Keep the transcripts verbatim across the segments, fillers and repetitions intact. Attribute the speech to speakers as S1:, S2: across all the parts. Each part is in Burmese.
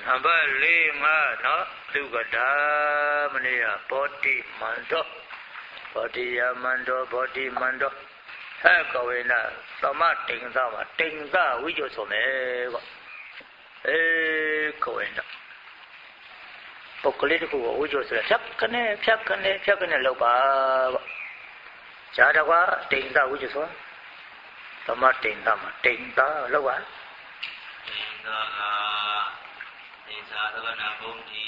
S1: အဘလေးငါနော်သူကဒါမနေ့ကဘောတိမန္တောဘောတိယမန္တောဘောတိမန္တောဟဲ့ကဝေနသမတိန်သာမှာတိန်သာဝိဇ္ဇဆိုမယ်ကွအေးကဝေနပုဂ္ဂလိတခုကိုဝိဇ္ဇဆိုရဖြတ်ကနေဖြတ်ကနေဖြတ်ကနေလောက်ပါကွဇာတကွာတိန်သာဝိဇ္ဇဆိုသမတိန်သာမှာတိန်သာလောက်ပါ
S2: တိန်သာကတိန်သာသဗ္ဗနာဘုံတိ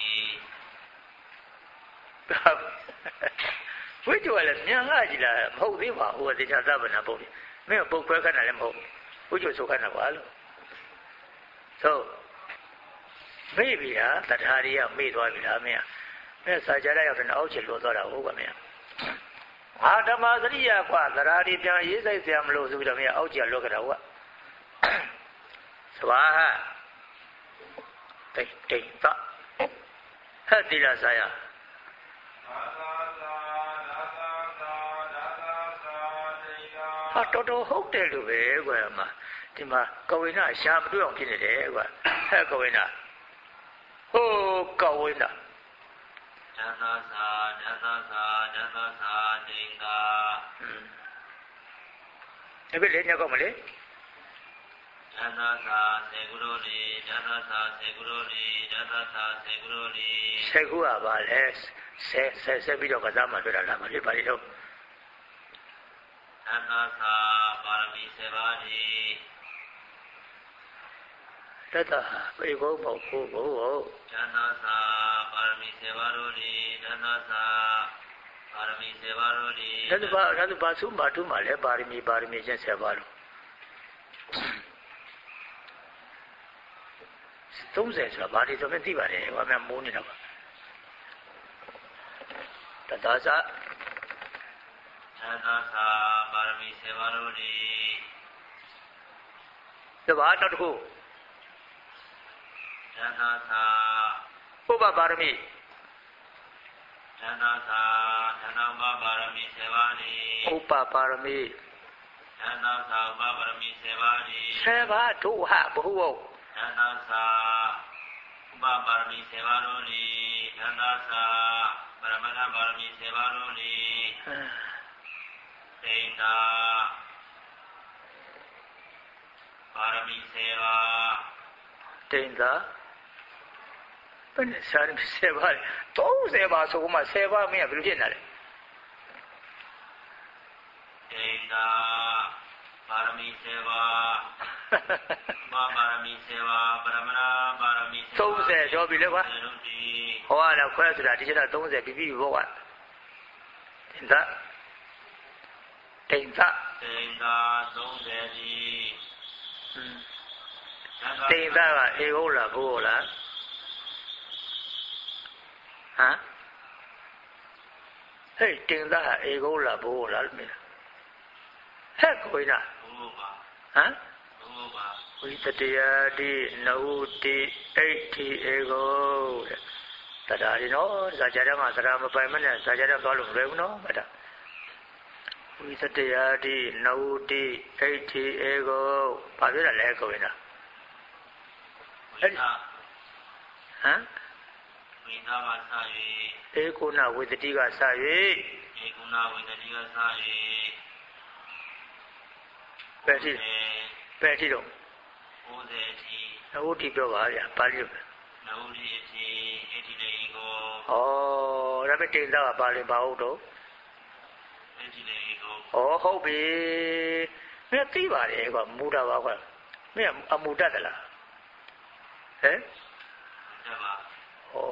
S1: ဝိဇ္ဇလည်းမြန်လာကြည့်လားမဟုတ်သေးပါဘူးတရားသဗ္ဗနာဘုံတိမင်းပုတ်ခွဲခဏလည်းမဟုတ်ဝိဇ္ဇဆိုခဏကွာလို့ဆိုမေ့ပြီဟာတထာရီကမေ့သွားပြီလားမင်းမင်းစာကြရရောက်တဲ့အောက်ချလွတ်သွားတာဟုတ်ကမင်းဟာဓမ္မစရိယကွာတထာရီပြန်ရေးဆိုင်ဆရာမလို့ဆိုပြီးတော့မင်းအောက်ချလွတ်ကြတာကွာသဘာဟတိတ်တိတ်သဟဲ့တိလာစာယဟာတော်တော်ဟုတ်တယ်လို့ပဲကွာမှာဒီမှာကဝိနရှာမတွေ့အောင်ဖြစ်နေတယ်ကွာဟဲ့ကဝိနဟိုကဝိန
S2: ဒသသာဒသသာဒသသာတိန်သာ
S1: အဲ့ဒီလေညကောမလေ
S2: ဒသသာစေကုရောတိဒသသာစေကုရောတိဒသသာစေကုရောတိ
S1: စေကုကပါလေဆဲဆဲဆဲပြီးတော့ကစားမှတွေ့တာလားမလေးပါလိတော့
S2: ဒသသာပါရမီစေပါတိ
S1: တတပေကောမောကိုကို
S2: ဒသသာပါရမီစေပါရောတိဒသသာပါရမီစေပါရောတိ
S1: ဒသဘာဒသဘာသုမာတုမှာလည်းပါရမီပါရမီချင်းဆက်ပါလို့သုံးဆယ်ဆိုတာဘာတွေဆိုမှသိပါတယ်ဘာမှမိုးနေတာပါတတသာ
S2: ဒသသာပါရမီစေပါရောတိ
S1: တဘာတော့တခု
S2: ဒသသာ
S1: ဥပပါရမီ
S2: ဒသသာဒသမပါရမီစေပါတိ
S1: ဥပပါရမီ
S2: ဒသသာဥပပါရမီစေပါတိ
S1: စေပါဒုဟဘဟုဝ
S2: ဒသသာဥပပါရမီစေပါရောတိဒသသာပရမတ္ထပါရမီစေပါရောတိတိန်သာပါရမီစေပါ
S1: တိန်သာဘယ်နဲ့စာရင်းစေပါသုံးဆယ်ပါဆိုမှဆယ်ပါမင်းကဘယ်လိုဖြစ်နေလဲ
S2: တိန်သာပါရမီစေပါမပါရမီစေပါပရမနာပါရမီ
S1: သုံးဆယ်ကျော်ပြီလေကွာဟောရတာခွဲဆိုတာဒီကျတော့သုံးဆယ်ပြီပြီဘောကွာတိန်သာတိန်သာ
S2: တိန်သာသုံးဆယ်ပြီ
S1: တိန်သာကအေဟုတ်လားဘိုးဟုတ်လားဟမ်ဟဲ့တင်သားအေကုန်းလားဘိုးလားမင်းဟဲ့ကိုင်းလား
S2: ဘိုးပါ
S1: ဟမ်
S2: ဘိုးပါ
S1: ဝိတတရားတိနဟုတိအိဋ္ဌိအေကုန်းတဲ့တရားဒီနော်ဇာကြရမှာသရမပိုင်မနဲ့ဇာကြရသွားလို့မလွယ်ဘူးနော်အဲ့ဒါဝိတတရားတိနဟုတိအိဋ္ဌိအေကုန်းဘာပြောတာလဲကိုင်းလား
S2: အဲ့ဒါ
S1: ဟမ်
S2: ဝိသဝါစ
S1: ၍ဧကုဏဝေတတိကစ၍
S2: ဧကုဏဝေတတိကစ၍
S1: ပဲတိပဲတိတော့
S2: ဘုဇေတိ
S1: နဝတိပြောပါဗျာပါဠိပဲ
S2: နဝတိအတိအတိလေကို
S1: ဩဒါပဲတင်သားကပါဠိပါဟုတ်တော့
S2: အတိလေကို
S1: ဩဟုတ်ပြီမင်းသိပါတယ်ကွာမူတာပါကွာမင်းအမူတတ်သလားဟဲ့
S2: တတ်ပါ
S1: ဟော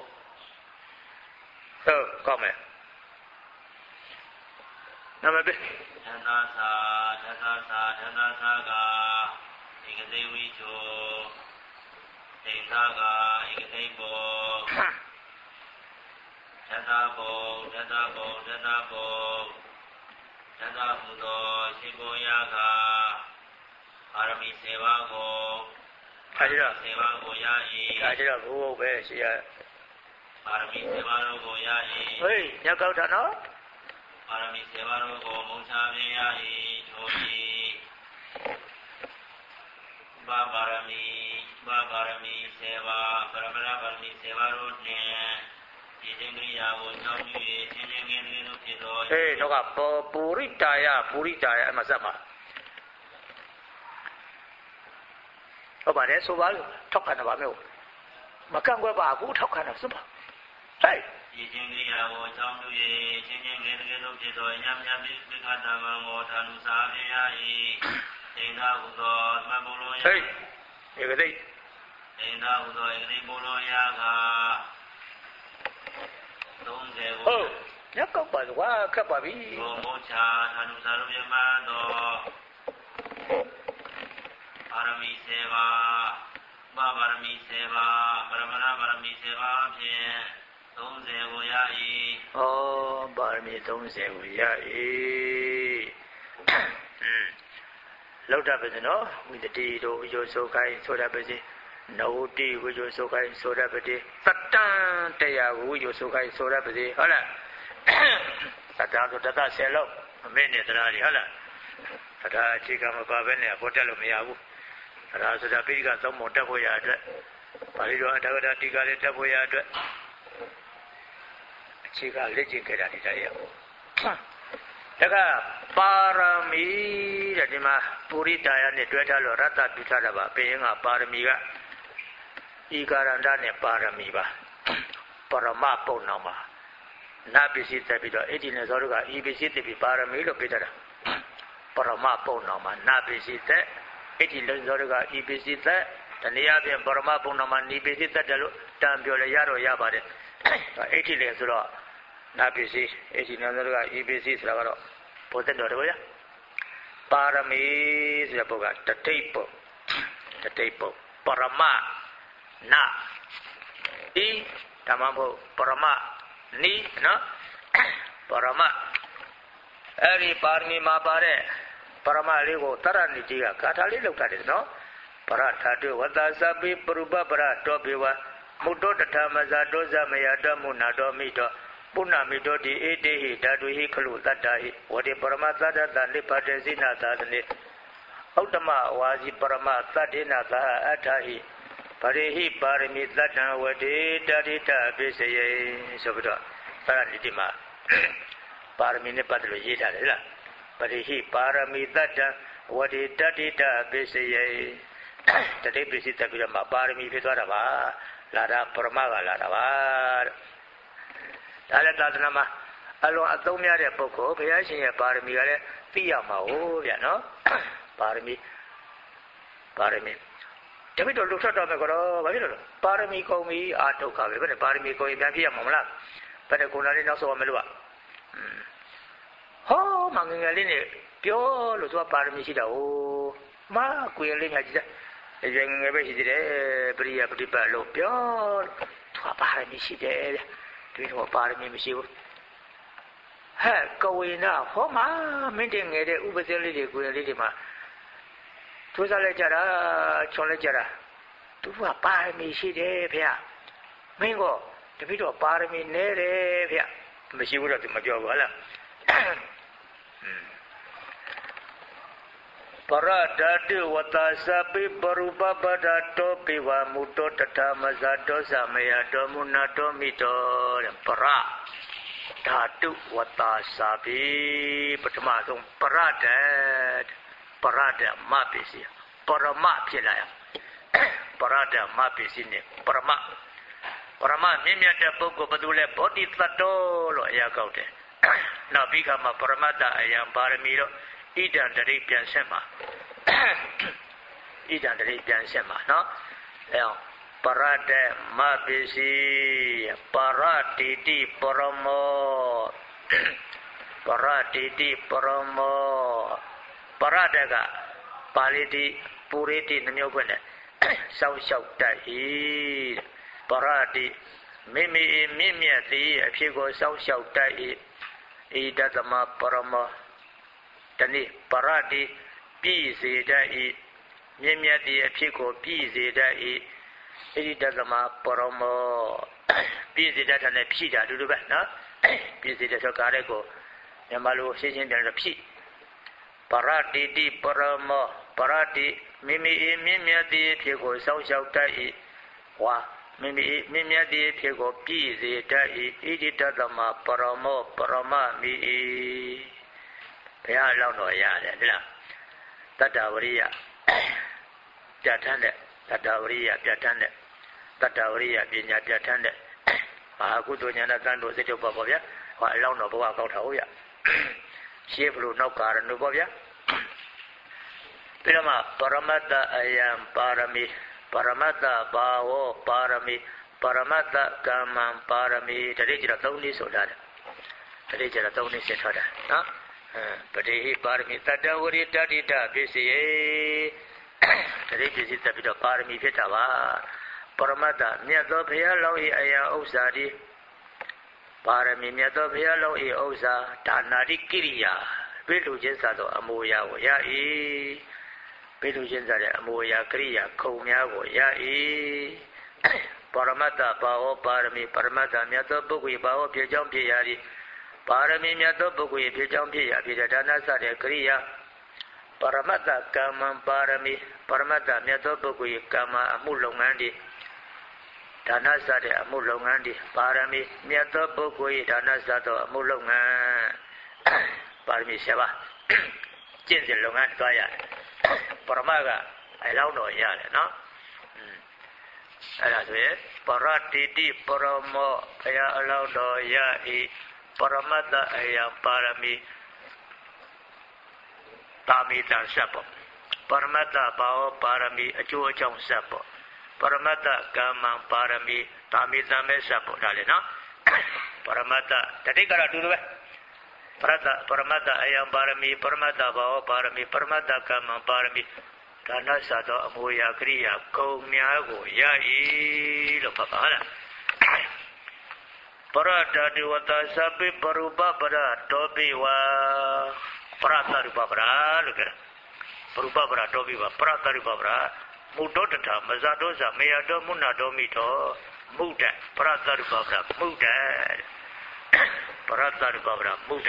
S1: ဟုတ်ကောင်းမယ်နံပါတ်
S2: ဒသသာဒသသာဒသသာကဧကသိဝိဇောတိန်သာကဧကသိဘောဒသဘောဒသဘောဒသဘောဒသဟုသောရှင်ဘောယကပါရမီစေပါကို
S1: အဲဒီတော့
S2: စေပါကိုရ၏
S1: အဲဒီတော့ဘိုးဘုပဲရှိရ
S2: ပါရမီစေပါတို့ကိုရ၏
S1: ဟေးညကောက်တာနော်
S2: ပါရမီစေပါတို့ကိုမုံချပြရ၏ထို၏ဘာပါရမီဘာပါရမီစေပါပရမရပါစေဝါတို့နှင့်ဒီသင်္ကရိယာကိုကြောင်းယူ၍ချင်းချင်းငင်းငင်းတို့ဖြစ်သော
S1: အေးတော့ကပုရိတာယပုရိတာယအမစက်မှာဟုတ်ပါတယ်ဆိုပါလို့ထောက်ခံတာပါမျိုးမကန့်ကွက်ပါဘူးထောက်ခံတာစွပါဟဲ့
S2: ဒီချင်းကရာကိုကြောင်းယူ၍ချင်းချင်းငင်းငင်းတို့ဖြစ်သောညမြပိပိခတာမံကိုထာနုစာပြရ၏ဒိဋ္ဌာဟုသောမဘုံလုံး
S1: ဟဲ့ဧကတိ
S2: ဒိဋ္ဌာဟုသောဧကတိဘုံလုံးရာကသုံးဆယ်ကို
S1: ဟုတ်ညကောက်ပါကွာခက်ပါပြီ
S2: ဘုံမောချာထာနုစာရုပ်ယမသောပါရမီစေပါဘာပါရမီစေပါပရမဏပါရမီစေပါဖြင့်သုံးဆယ်ကိုရ၏
S1: ဩပါရမီသုံးဆယ်ကိုရ၏လောက်တာပဲနော်ဝိတတိတို့ဝိဇ္ဇောဆိုခိုင်းဆိုရပါစေနဝတိဝိဇ္ဇောဆိုခိုင်းဆိုရပါစေတတံတရားဝိဇ္ဇောဆိုခိုင်းဆိုရပါစေဟုတ်လားတတံဆိုတတဆယ်လောက်အမင်းနဲ့တရားကြီးဟုတ်လားတရားအခြေခံမပါဘဲနဲ့ပေါ်တက်လို့မရဘူးတရားဆိုတာပိဋကသုံးပုံတက်ဖို့ရအတွက်ပါဠိတော်အထာဂတတိကလေးတက်ဖို့ရအတွက်အခြေခံလက်ကျင့်ခဲ့တာဒီတရားရတကပါရမီတဲ့ဒီမှာပုရိတာယနဲ့တွဲထားလို့ရတ္တပြုထားတာပါဘင်းကပါရမီကဤကာရဏနဲ့ပါရမီပါပရမပုံနောင်ပါနာပစ္စည်းတက်ပြီးတော့အဲ့ဒီနဲ့ဇောတို့ကဤပစ္စည်းတက်ပြီးပါရမီလို့ပြထားတာပရမပုံနောင်မှာနာပစ္စည်းတက်အဲ့ဒီလုံဇောတို့ကဤပစ္စည်းတက်တနည်းအားဖြင့်ပရမပုံနောင်မှာဤပစ္စည်းတက်တယ်လို့တန်ပြောလဲရတော့ရပါတယ်အဲ့ဒီလေဆိုတော့နာပစ္စည်းအဲ့ဒီနဲ့ဇောတို့ကဤပစ္စည်းဆိုတာကတော့ဘုဒ္ဓတော်တော်ရပါရမီဆိုတဲ့ပုဂ္ဂိုလ်တတိပုတတိပုပရမနာဤဓမ္မဘုပရမနီနော်ပရမအဲ့ဒီပါရမီမှာပါတဲ့ပရမလေးကိုတရဏိကြီးကဂါထာလေးလောက်တာတယ်နော်ပရထာတုဝတ္တသပိပရုပပရတောဘေဝမုတ္တောတထမဇာတောဇမယတမုနာတောမိတောပုဏ္ဏမိတောတိဧတေဟိဓာတုဟိခလုတတ္တာဟိဝတိပရမသတ္တတနိဗ္ဗတေစိနာသာသနေဥတ္တမဝါစီပရမသတ္တေနာသာအဋ္ဌဟိပရိဟိပါရမီသတ္တံဝတိတတိတပိစယေဆိုပြီးတော့သာရဏိတိမှာပါရမီနဲ့ပတ်သက်လို့ရေးထားတယ်လားပရိဟိပါရမီသတ္တံဝတိတတိတပိစယေတတိပိစိတပြီးတော့မှာပါရမီဖြစ်သွားတာပါလာတာပရမကလာတာပါဒါလည်းသာသနာမှာအလွန်အသုံးများတဲ့ပုဂ္ဂိုလ်ဘုရားရှင်ရဲ့ပါရမီကလည်းသိရမှာဟုတ်ဗျာနော်ပါရမီပါရမီတပိတော့လူထွက်တော့မယ်ကတော့ဘာဖြစ်လို့လဲပါရမီကုန်ပြီအာဒုက္ခပဲဘယ်နဲ့ပါရမီကုန်ရင်ပြန်ပြရမှာမလားဘယ်နဲ့ကိုယ်လာလေးနောက်ဆုံးမလို့อ่ะဟောမငငယ်လေးနဲ့ပြောလို့သူကပါရမီရှိတာဟိုမကိုယ်လေးငါကြည့်တယ်ရငငယ်ပဲရှိသေးတယ်ပရိယပฏิပတ်လို့ပြောသူကပါရမီရှိတယ်ဗျဒီတော့ပါရမီမရှိဘူးဟဲ့ကဝေနာဟောမှာမင်းတင်ငယ်တဲ့ဥပဇင်းလေးတွေကိုယ်လေးတွေမှာသူစားလိုက်ကြတာချွန်လိုက်ကြတာသူကပါရမီရှိတယ်ဗျမင်းကတပိတော့ပါရမီနဲတယ်ဗျမရှိဘူးတော့သူမပြောဘူးဟလားပရဒတိဝတ္တသပိပရုပပဒတောပိဝမုတောတထမဇာတောသမယတောမုဏတောမိတောတဲ့ပရဓာတုဝတ္တသပိပထမဆုံးပရဒတ်ပရဒမပစ္စည်းပရမဖြစ်လာရပရဒမပစ္စည်းနဲ့ပရမပရမမြင့်မြတ်တဲ့ပုဂ္ဂိုလ်ဘယ်သူလဲဘောဓိသတ္တောလို့အရာကောက်တယ်နောက်ပြီးခါမှာပရမတ္တအယံပါရမီတော့ဣဒံတရိပြန်ဆက်မှာဣဒံတရိပြန်ဆက်မှာနော်အဲအောင်ပရဒမပစ္စည်းပရတိတိပရမောပရတိတိပရမောပရဒကပါဠိတိပုရိတိနှမျိုးဖွင့်တယ်စောင့်ရှောက်တတ်၏ပရတိမိမိမြင့်မြတ်သည်အဖြစ်ကိုစောင့်ရှောက်တတ်၏ဣဒသမပရမောတနည်းပရတိပြည့်စေတတ်၏မြင့်မြတ်သည်အဖြစ်ကိုပြည့်စေတတ်၏ဣဒသမပရမောပြည့်စေတတ်တဲ့ဖြည့်တာအတူတူပဲနော်ပြည့်စေတဲ့ဆိုကားတဲ့ကိုမြန်မာလိုရှင်းရှင်းပြန်လို့ဖြည့်ပရတိတိပရမောပရတိမိမိမြင့်မြတ်သည်အဖြစ်ကိုစောင့်ရှောက်တတ်၏ဝါမိမိမြင့်မြတ်သည့်ဖြစ်ကိုပြည့်စေတတ်၏ဣတိတသမပရမောပရမမိ၏ဘုရားအလောင်းတော်ရတယ်ဒီလားတတ္တဝရိယပြဋ္ဌာန်းတဲ့တတ္တဝရိယပြဋ္ဌာန်းတဲ့တတ္တဝရိယပညာပြဋ္ဌာန်းတဲ့မဟာကုသိုလ်ဉာဏ်တန်တို့စိတ်ထုတ်ပါပေါ့ဗျာဟောအလောင်းတော်ဘဝကောက်ထားဟုတ်ရရှေးဘလို့နောက်ကာရဏုပေါ့ဗျာပြီးတော့မှပရမတ္တအယံပါရမီပရမတ္တဘာဝပါရမီပရမတ္တကမ္မံပါရမီတတိကျတော့သုံးနည်းဆိုတာတတိကျတော့သုံးနည်းစစ်ထားတာနော်ပတိဟိပါရမီတတ္တဝရိတတိတပစ္စယေတတိပစ္စည်းတက်ပြီးတော့ပါရမီဖြစ်တာပါပရမတ္တမြတ်သောဘုရားလောင်း၏အယံဥစ္စာဒီပါရမီမြတ်သောဘုရားလောင်း၏ဥစ္စာဒါနာတိကိရိယာပိလူချင်းစားသောအမူအရာကိုရ၏ပိလူချင်းစားတဲ့အမူအရာကိရိယာခုံများကိုရ၏ပရမတ္တဘာဝပါရမီပရမတ္တမြတ်သောပုဂ္ဂိုလ်ဘာဝဖြစ်ကြောင်းဖြစ်ရာသည်ပါရမီမြတ်သောပုဂ္ဂိုလ်ဖြစ်ကြောင်းဖြစ်ရာဖြစ်တဲ့ဒါနစတဲ့ကိရိယာပရမတ္တကမ္မံပါရမီပရမတ္တမြတ်သောပုဂ္ဂိုလ်ကမ္မအမှုလုပ်ငန်းသည်ဒါနစတဲ့အမှုလုပ်ငန်းသည်ပါရမီမြတ်သောပုဂ္ဂိုလ်ဒါနစသောအမှုလုပ်ငန်းပါရမီဆယ်ပါးကျင့်စဉ်လုပ်ငန်းသွားရတယ်ပရမကအလောင်းတော်ရတယ်နော်အဲ့ဒါဆိုရင်ပရတိတိပရမောဘုရားအလောင်းတော်ရ၏ပရမတ္တအယံပါရမီတာမိတံဆက်ပေါ့ပရမတ္တဘာဝပါရမီအကျိုးအကြောင်းဆက်ပေါ့ပရမတ္တကမ္မံပါရမီတာမိတံမဲ့ဆက်ပေါ့ဒါလေနော်ပရမတ္တတတိကတော့တူတူပဲပရတ္တပရမတ္တအယံပါရမီပရမတ္တဘာဝပါရမီပရမတ္တကမ္မံပါရမီဒါနစသောအမူအရာကိရိယာကုံများကိုရ၏လို့ဖတ်ပါလားပရတတိဝတ္တသဗ္ဗပရူပပရတောပိဝါပရတရူပပရလို့ပြောပရူပပရတောပိဝါပရတရူပပရမုဒ္ဒောတထမဇတောဇမေယတောမုဏတောမိတောမုဒ္ဒပရတရူပပရမုဒ္ဒပရတရူပပရမုဒ္ဒ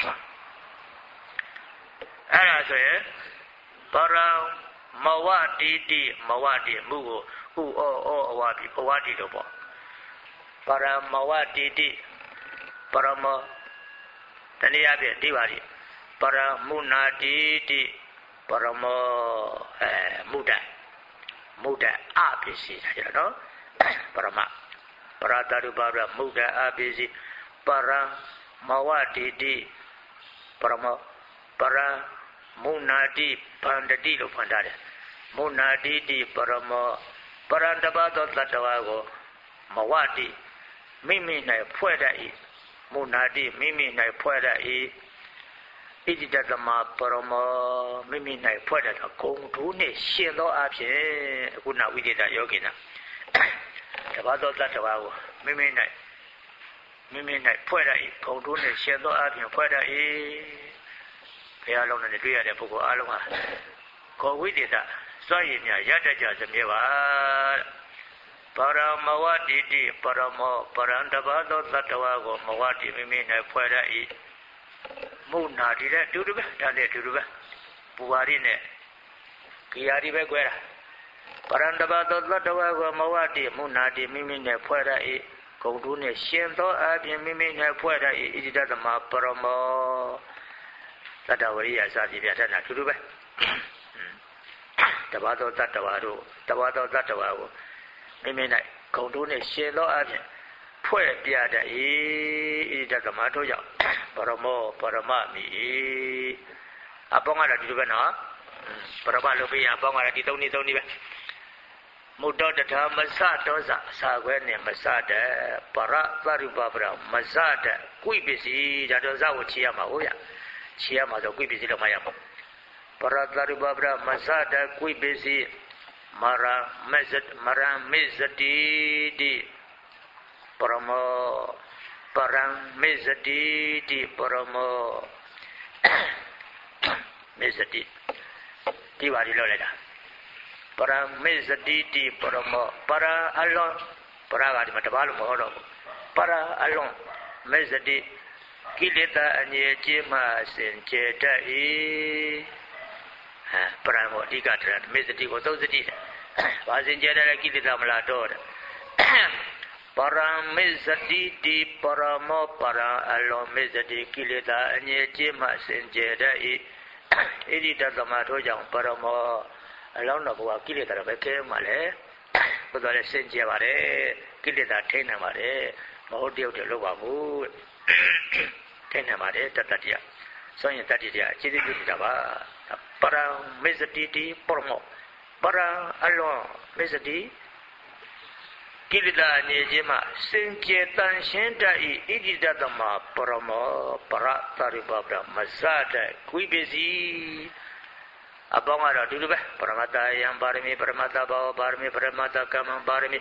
S1: အဲ့ဒါဆိုရင်ပရမဝတိတိမဝတိမှုကိုဥဩဩအဝတိအဝတိတို့ပေါ့ပရမဝတိတိပရမတနည်းအားဖြင့်ဒီပါလိပရမုနာတိတိပရမောအဲမုဒ္ဒမုဒ္ဒအပစ္စည်းဒါကြတော့ပရမပရတရူပပရမုဒ္ဒအပစ္စည်းပရမဝတိတိပရမောပရမုနာတိဗန္တတိလို့ဖွင့်ထားတယ်မုနာတိတိပရမောပရံတပါသောတတ္တဝါကိုမဝတိမိမိ၌ဖွဲ့တတ်၏မုနာတိမိမိ၌ဖွဲ့တတ်၏ဣတိတသမပရမောမိမိ၌ဖွဲ့တတ်သောဂုံထူးနှင့်ရှင်သောအဖြစ်အခုနဝိသေသယောဂိနာတပါသောတတ္တဝါကိုမိမိ၌မိမိ၌ဖွဲ့တတ်၏ဂုံထူးနှင့်ရှင်သောအဖြစ်ဖွဲ့တတ်၏ဘုရားလုံးနဲ့တွေ့ရတဲ့ပုဂ္ဂိုလ်အားလုံးဟာကိုဝိသေသစွန့်ရည်များရတတ်ကြစမြဲပါပရမဝတိတိပရမောပရံတပါသောသတ္တဝါကိုမဝတိမိမိ၌ဖွဲ့ရ၏မုနာတိတဲ့တူတူပဲဒါနဲ့တူတူပဲပူပါရိနဲ့ကိယာတိပဲကွဲတာပရံတပါသောသတ္တဝါကိုမဝတိမုနာတိမိမိနဲ့ဖွဲ့ရ၏ဂုံတူးနဲ့ရှင်သောအပြင်မိမိနဲ့ဖွဲ့ရ၏ဣတိတသမပရမောသတ္တဝရိယစာပြပြထတာတူတူပဲတပါသောတတ္တဝါတို့တပါသောတတ္တဝါကိုမိမိ၌ဂုံတူးနဲ့ရှင်သောအပြင်ဖွဲ့ပြတတ်၏ဣတိတသမတို့ကြောင့်ပရမောပရမမိအပေါင်းကတော့ဒီလိုပဲနော်ပရမလို့ပြရအပေါင်းကတော့ဒီသုံးနည်းသုံးနည်းပဲမုဒ္ဒောတထမစတောဇအစာခွဲနဲ့မစတဲ့ပရသရုပပရမစတဲ့ကုိပစ္စည်းဒါတော့ဇကိုချီရမှာဟုတ်ရချီရမှာဆိုကုိပစ္စည်းတော့မရဘူးပရသရုပပရမစတဲ့ကုိပစ္စည်းမရမဇတ်မရမေဇတိတိပရမောပရံမေဇတိတိပရမောမေဇတိဒီပါဒီလို့လိုက်တာပရံမေဇတိတိပရမောပရအလွန်ပရကဒီမှာတပါးလို့မဟုတ်တော့ဘူးပရအလွန်မေဇတိကိလေသာအငြိအကျေးမှစင်ကြယ်တတ်၏ပရံကိုအဓိကတရမေဇတိကိုသုံးစတိဘာစင်ကြယ်တဲ့ကိလေသာမလားတော့တဲ့ပရမေဇတိတိပရမောပရအလောမေဇတိကိလေသာအငြိကျင်းမှစင်ကြယ်တတ်၏ဣတိတသမထို့ကြောင့်ပရမောအလောတော်ဘုရားကိလေသာတော့ပဲခဲမှလည်းဘုရားလည်းစင်ကြယ်ပါတယ်ကိလေသာထိနေပါတယ်မဟုတ်တရုတ်တွေလုပ်ပါဘူးထိနေပါတယ်တတ္တတရားဆိုရင်တတ္တိတရားအခြေသေးပြုတာပါပရမေဇတိတိပရမောပရအလောမေဇတိကိလေသာအနေချင်းမှစင်ကြယ်တန်ရှင်းတတ်၏ဣတိတသမပရမောပရသရိပပရမဇတကွိပစီအပေါင်းကတော့ဒီလိုပဲပရမတ္တယံပါရမီပရမတ္တဘောပါရမီပရမတ္တကမ္မပါရမီ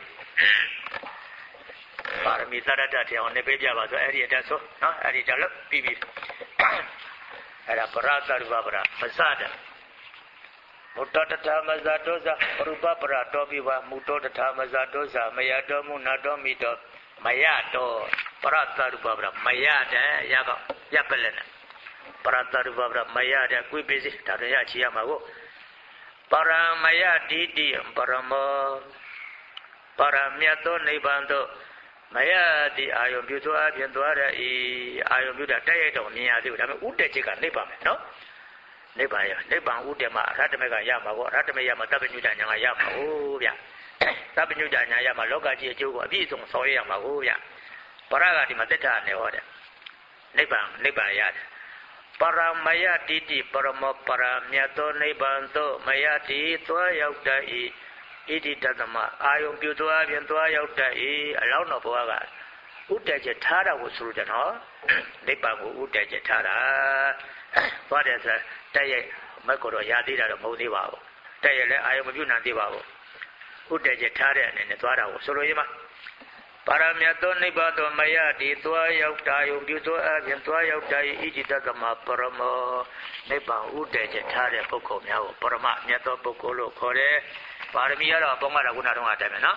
S1: ပါရမီသရတ္တတရားနဲ့ပြပြပါဆိုအဲ့ဒီအတဆိုနော်အဲ့ဒီတလို့ပြီးပြီအဲ့ဒါပရသရိပပရမဇတမုတ္တတထာမဇတောဇပရုပပရတောပိဝမုတ္တတထာမဇတောဇမယတောမုနာတောမိတောမယတောပရတရူပပရမယတဲ့ရကောရပလက်နဲ့ပရတရူပပရမယတဲ့ကွိပိစိဒါတော့ရချီရမှာကိုပရမယတိတိပရမောပရမြတ်သောနိဗ္ဗာန်သို့မယတိအာယုံပြုသောအပြင်သွားရ၏အာယုံပြုတာတိုက်ရိုက်တော့မြင်ရသေးဘူးဒါပေမဲ့ဥတ္တจิตကနိဗ္ဗာန်ပဲနော်နိဗ္ဗာန်ရနိဗ္ဗာန်ဥတ္တမအရဟတမေကရမှာပေါ့အရဟတမေရမှာတပ္ပညုတညာကရမှာဟုတ်ဗျတပ္ပညုတညာရမှာလောကကြီးအကျိုးကိုအပြည့်စုံဆောင်ရရမှာဟုတ်ဗျပရဂတိမှာတက်တာနေဟောတယ်နိဗ္ဗာန်နိဗ္ဗာန်ရတယ်ပရမယတိတိပရမောပရမြတ်သောနိဗ္ဗာန်သို့မယတိသွားရောက်တတ်၏ဣတိတသမအာယုံပြုသွားပြန်သွားရောက်တတ်၏အလောင်းတော်ဘုရားကဥတ္တจิตထားတာကိုဆိုလို့တယ်နော်နိဗ္ဗာန်ကိုဥတ္တจิตထားတာသွားတယ်ဆိုတက်ရဲ့မက်ကိုတော့ရသေးတာတော့မဟုတ်သေးပါဘူးတက်ရဲ့လည်းအာယုံမပြုနိုင်သေးပါဘူးဥတ္တจิตထားတဲ့အနေနဲ့သွားတာကိုဆိုလိုရမှာပါရမတ်သောနိဗ္ဗာန်သို့မယတိသွားရောက်တာယုံပြုသောအပြင်သွားရောက်တာ၏ဣတိတသမပရမောနိဗ္ဗာန်ဥတ္တจิตထားတဲ့ပုဂ္ဂိုလ်များကိုပရမမြတ်သောပုဂ္ဂိုလ်လို့ခေါ်တယ်ပါရမီကတော့ဘုံကတော့ခုနတုန်းကအတိုင်းပဲနော်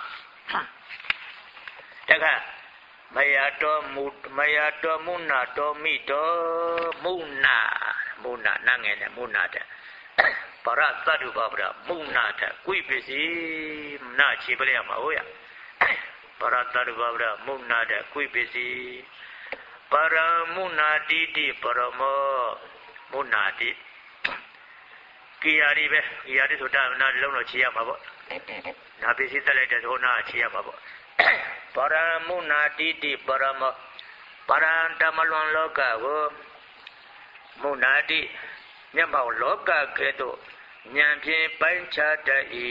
S1: တခါမယတောမုမယတောမုနာတောမိတောမုနာမုနာနာငယ်နဲ့မုနာတဲ့ပရသတ္တုပပရမုနာတဲ့ကွိပစီနာချေပလဲမှာဟုတ်ရပရတ္တရူပပရမုနာတဲ့ကွိပစီပရမုနာတိတိပရမောမုနာတိကိယာရီပဲကိယာရီဆိုတာနာလုံးတော့ချေရမှာပေါ့နာပစ္စည်းတက်လိုက်တဲ့ဆိုနာချေရမှာပေါ့ပရမုနာတိတိပရမောပရံတမလွန်လောကကိုမုနာတိမျက်မှောက်လောကကဲ့သို့ဉာဏ်ဖြင့်ပိုင်းခြားတတ်၏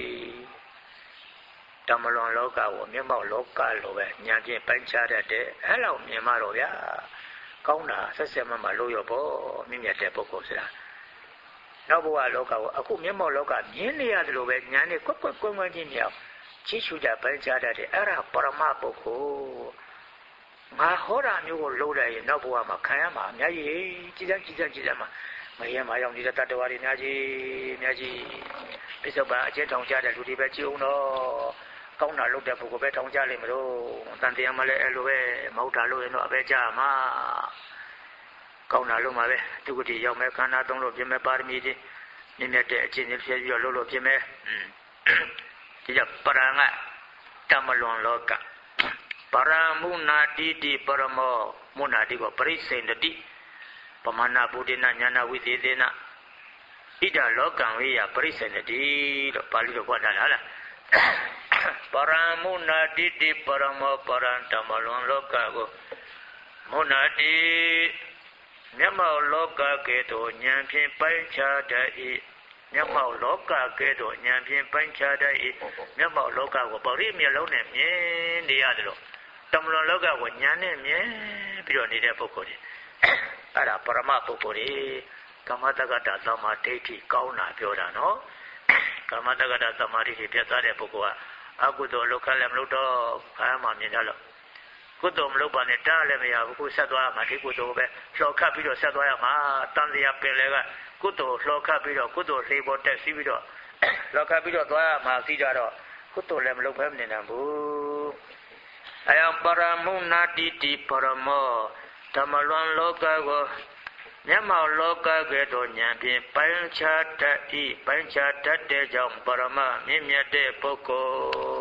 S1: တမလွန်လောကကိုမျက်မှောက်လောကလိုပဲဉာဏ်ဖြင့်ပိုင်းခြားတတ်တယ်အဲ့လောက်မြင်မှတော့ဗျာကောင်းတာဆက်ဆက်မှမှလို့ရပေါ့မြင့်မြတ်တဲ့ပုဂ္ဂိုလ်ဆိုတာနောက်ဘဝလောကကိုအခုမျက်မှောက်လောကမြင်နေရတယ်လို့ပဲဉာဏ်နဲ့ကွက်ကွက်ကွင်းကွင်းချင်းမြောက်ချီးရှုကြပိုင်းခြားတတ်တယ်အဲ့ဒါပရမပုဂ္ဂိုလ်ငါဟောတာမျိုးကိုလို့တယ်ရင်နောက်ဘဝမှာခံရမှာအများကြီးကြည်စမ်းကြည်စမ်းကြည်စမ်းမှာမရမရောက်နေတဲ့တတ္တဝါတွေအများကြီးအများကြီးပြစ္ဆုတ်ပန်အကျဉ်းထောင်ကြတဲ့လူတွေပဲကြည့်အောင်တော့ကောင်းတာလုပ်တဲ့ပုဂ္ဂိုလ်ပဲထောင်ကြလိမ့်မလို့တန်တရားမှလည်းအဲ့လိုပဲမဟုတ်တာလို့ရင်တော့အပဲကြမှာကောင်းတာလုပ်မှာပဲဒုက္ခတိရောက်မဲ့ခန္ဓာသုံးလို့ပြင်မဲ့ပါရမီတွေမြင့်မြတ်တဲ့အကျင့်တွေဖြည့်ပြီးတော့လုပ်လို့ပြင်မဲ့ဒီကြောင့်ပရငတ်တမလွန်လောကပရမုနာတိတိပရမောမုနာတိကိုပရိစ္ဆေနတိပမနာဗုဒ္ဓနာဉာဏဝိသေသေနဣဒလောကံဝိယပရိစ္ဆေနတိလို့ပါဠိတော်ခေါ်တာလားလားပရမုနာတိတိပရမောပရံတမလွန်လောကကိုမုနာတိမျက်မှောက်လောကကဲ့သို့ဉာဏ်ဖြင့်ပိုင်းခြားတတ်၏မျက်မှောက်လောကကဲ့သို့ဉာဏ်ဖြင့်ပိုင်းခြားတတ်၏မျက်မှောက်လောကကိုပရိမျက်လုံးနဲ့မြင်နေရတယ်လို့တမလွန်လောကကိုဉာဏ်နဲ့မြင်ပြီးတော့နေတဲ့ပုဂ္ဂိုလ်တွေအဲ့ဒါပရမပုဂ္ဂိုလ်တွေကမ္မတက္ကတာသမ္မာဒိဋ္ဌိကောင်းတာပြောတာနော်ကမ္မတက္ကတာသမ္မာဒိဋ္ဌိပြတ်သားတဲ့ပုဂ္ဂိုလ်ကအကုသိုလ်လောကလည်းမလုပ်တော့ခါမှမြင်တယ်လို့ကုသိုလ်မလုပ်ပါနဲ့တားလည်းမရဘူးခုဆက်သွားမှာဒီကုသိုလ်ပဲလှော်ခတ်ပြီးတော့ဆက်သွားရမှာတန်တရားပင်လည်းကကုသိုလ်လှော်ခတ်ပြီးတော့ကုသိုလ်လေးပေါ်တက်စီးပြီးတော့လှော်ခတ်ပြီးတော့သွားရမှာသိကြတော့ကုသိုလ်လည်းမလုပ်ဘဲမနေနိုင်ဘူးအယံပရမုနာတိတိပရမောဓမ္မလွန်လောကကိုမျက်မှောက်လောကကဲ့သို့ဉာဏ်ဖြင့်ပိုင်းခြားတတ်၏ပိုင်းခြားတတ်တဲ့ကြောင့်ပရမမြင့်မြတ်တဲ့ပုဂ္ဂိုလ်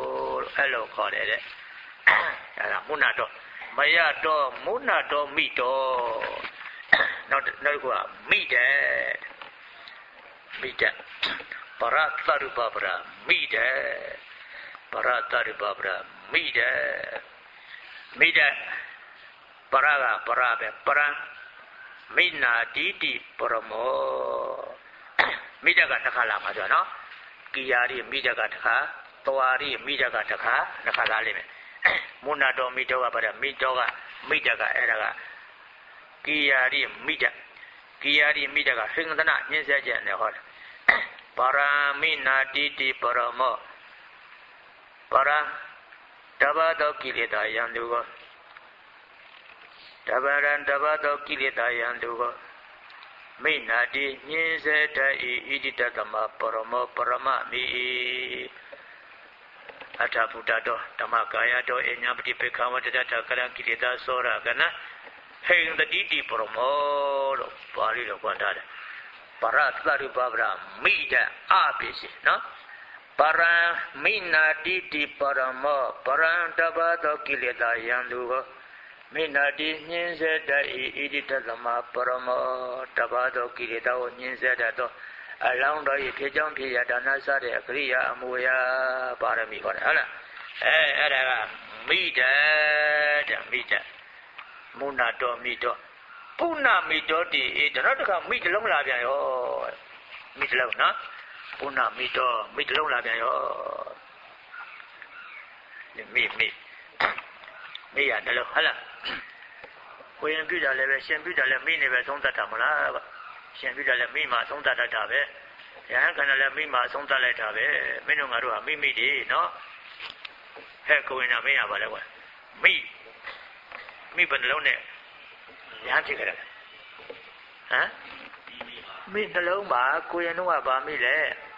S1: အဲ့လိုခေါ်တယ်တဲ့အဲ့ဒါမုဏတော်မယတော်မုဏတော်မိတော်နောက်နောက်ကမိတယ်မိတယ်ပရတရဘဗရာမိတယ်ပရတရဘဗရာမိတယ်မိတယ်ပရကပရပဲပရမိနာတိတိပရမောမိတကတစ်ခါလာမှာဆိုနော်ကိယာရိမိတကတစ်ခါသွားရိမိတကတစ်ခါတစ်ခါလာလိမ့်မယ်မုဏတော်မိတော်ကဗါမိတော်ကမိတကအဲ့ဒါကကိယာရိမိတကိယာရိမိတကဟင်္ဂဒနာညင်းစေချက်နဲ့ဟောတယ်ပရမိနာတိတိပရမောပရတဘသောကိလေသာယံသူကိုတဗရံတဘသောကိလေသာယံသူကိုမိနာတိညင်းစေတဤဣတိတသမပရမောပရမမိအထာဘုဒ္ဓတော်ဓမ္မကာယတော်အညာပတိပေခဝတ္တတကရကိလေသာသောရကနဟိန္ဒတိတိပရမောလို့ပါဠိတော်ခေါ်ထားတယ်ပရသရိပဗရာမိဒအပိစီနော်ပရံမိနာတိတိပရမောပရံတဘသောကိလေသာယံသူကိုမိနာတိညင်းစေတဤဣတိတသမပရမောတဘသောကိလေသာကိုညင်းစေတတ်သောအလောင်းတော်၏ဖြစ်ကြောင်းဖြစ်ရဒါနစတဲ့အကရိယာအမူအရာပါရမီခေါ်တယ်ဟုတ်လားအဲအဲ့ဒါကမိဒတဲ့မိဒမုဏတော်မိတော်ပုဏ္ဏမိတော်တည်အေးတော့တခါမိတလုံးလာပြန်ရောမိတလုံးနော်ပုဏ္ဏမိတော်မိတလုံးလာပြန်ရောမိမိမိရတလုံးဟုတ်လားကိုရင်ပြတာလည်းပဲရှင်ပြတာလည်းမိနေပဲသုံးတတ်တာမလားရှင်ပြတာလည်းမိမှာသုံးတတ်တတ်တာပဲရဟန်းခန္ဓာလည်းမိမှာသုံးတတ်လိုက်တာပဲမင်းတို့ငါတို့ကမိမိတည်နော်ဟဲ့ကိုရင်ကမင်းရပါလဲကွာမိမိဘယ်နှလုံးနဲ့ရဟန်းဖြစ်ကြတယ်ဟမ်မိနှလုံးပါကိုရင်တို့ကဗာမိလဲ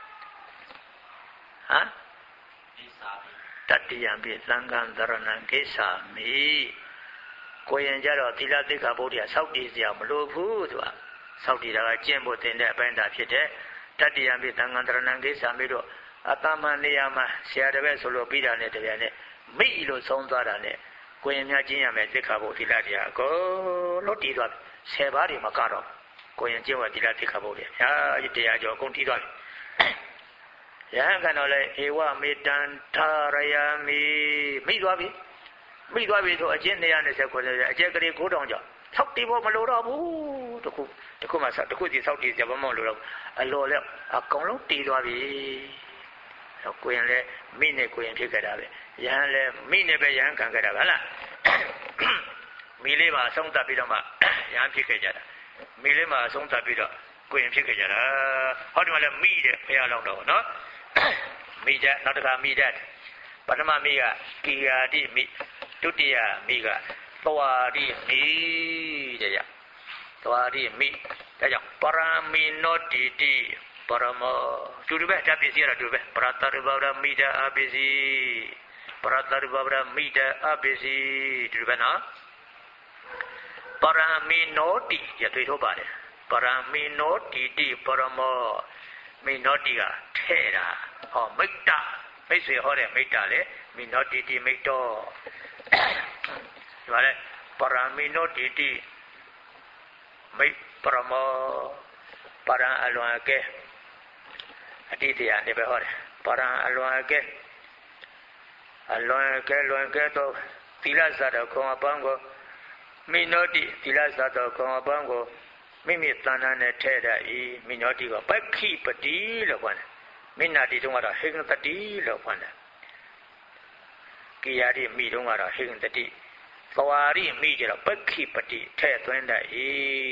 S1: ဟမ်တတိယံပိသံဃံသရဏံကိစ္ဆာမိကိုရင်ကြတော့သီလသိက္ခာပုဒ်တရားစောင့်တည်စရာမလိုဘူးသူကစောင့်တည်တာကကျင့်ဖို့တင်တဲ့အပိုင်းသာဖြစ်တဲ့တတိယံပိသံဃံသရဏံကိစ္ဆာမိတို့အတ္တမနေရာမှာဆရာတပည့်ဆိုလို့ပြီးတာနဲ့တပြိုင်နဲ့မိလို့ဆုံးသွားတာနဲ့ကိုရင်များကျင့်ရမယ်သိက္ခာပုဒ်သီလတရားကိုလို့တည်သွားဆယ်ပါးတွေမကတော့ကိုရင်ကျင့်ဝတ်သီလသိက္ခာပုဒ်တရားဟာတရားကျော်အကုန်တည်သွားပြီယဟန်ကတော့လေဧဝမေတံထာရယမိမိသွားပြီမိသွားပြီဆိုအကျင့်၂၂၀ခုအကျက်ကလေးကိုးတောင်ကြောင့်ဆောက်တည်ဖို့မလိုတော့ဘူးတခုတခုမှဆောက်တခုစီဆောက်တည်ကြဘာမှမလိုတော့အလော်လဲအကုန်လုံးတည်သွားပြီကိုရင်လည်းမိနဲ့ကိုရင်ဖြစ်ကြတာပဲယဟန်လည်းမိနဲ့ပဲယဟန်ခံကြတာဟုတ်လားမိလေးပါအဆုံးသတ်ပြီးတော့မှယဟန်ဖြစ်ခဲ့ကြတာမိလေးမှာအဆုံးသတ်ပြီးတော့ကိုရင်ဖြစ်ခဲ့ကြတာဟောဒီမှာလည်းမိတဲ့ဘုရားလောက်တော့နော်မိတဲ့နောက်တစ်ခါမိတဲ့ပထမမိကကိယာတိမိဒုတိယမိကသွားတိမိတဲ့ကြသွားတိမိဒါကြောင့်ပရမီနောတိတိပရမောသူတို့ပဲအပစ္စည်းရတူပဲပရတရဘဝမိတာအပစ္စည်းပရတရဘဝမိတာအပစ္စည်းတူပဲနော်ပရမီနောတိရတွေ့ထုတ်ပါတယ်ပရမီနောတိတိပရမောမိနောတိကထဲတာဟောမိတ္တမိတ်ဆွေဟောတဲ့မိတ္တလေမိနောတိတိမိတ္တောဒီမှာလေပရမီနောတိတိမိပရမောပရံအလွန်အကဲအတိတရားနေပဲဟောတယ်ပရံအလွန်အကဲအလွန်အကဲလွန်ကဲတော့သီလစာတော်ခေါင်းအပန်းကိုမိနောတိသီလစာတော်ခေါင်းအပန်းကိုမိမိတဏ္ဍာနဲ့ထဲတာဤမိနောတိကပက္ခိပတိလို့ခေါ်တယ်မိနာတိတုံးကတော့ဟိင္တတိလို့ခေါ်တယ်ကိယာတိမိတုံးကတော့ဟိင္တတိသွားရိမိကြတော့ပက္ခိပတိထဲသွင်းတတ်ဤ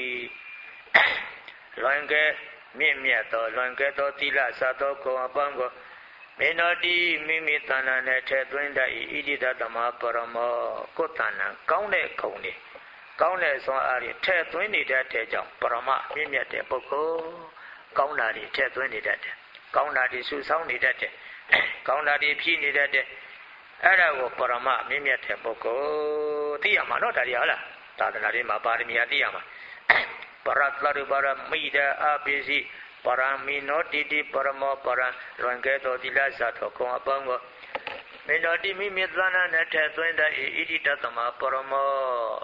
S1: လွန်ကဲမြင့်မြတ်သောလွန်ကဲသောသီလစာသောကိုအပေါင်းကိုမိနောတိမိမိတဏ္ဍာနဲ့ထဲသွင်းတတ်ဤဣတိတသမပရမောကိုယ်တဏ္ဍာကောင်းတဲ့ခုံတွေကောင်းတဲ့စွမ်းအားတွေထဲသွင်းနေတတ်တဲ့ကြောင့်ပရမမြင့်မြတ်တဲ့ပုဂ္ဂိုလ်ကောင်းတာတွေထဲသွင်းနေတတ်တယ်ကောင်းတာတွေစုဆောင်းနေတတ်တယ်ကောင်းတာတွေဖြည့်နေတတ်တယ်အဲ့ဒါကိုပရမမြင့်မြတ်တဲ့ပုဂ္ဂိုလ်သိရမှာနော်ဒါတွေဟုတ်လားသာသနာ့ရေးမှာပါရမီအသိရမှာပရတ္တရပရမိဒအပိစီပရမီနောတိတိပရမောပရလွန်ကဲ့သောသီလစာသောကုံအပေါင်းကိုမေနောတိမိမိသနာနဲ့ထဲသွင်းတဲ့ဣတိတသမပရမော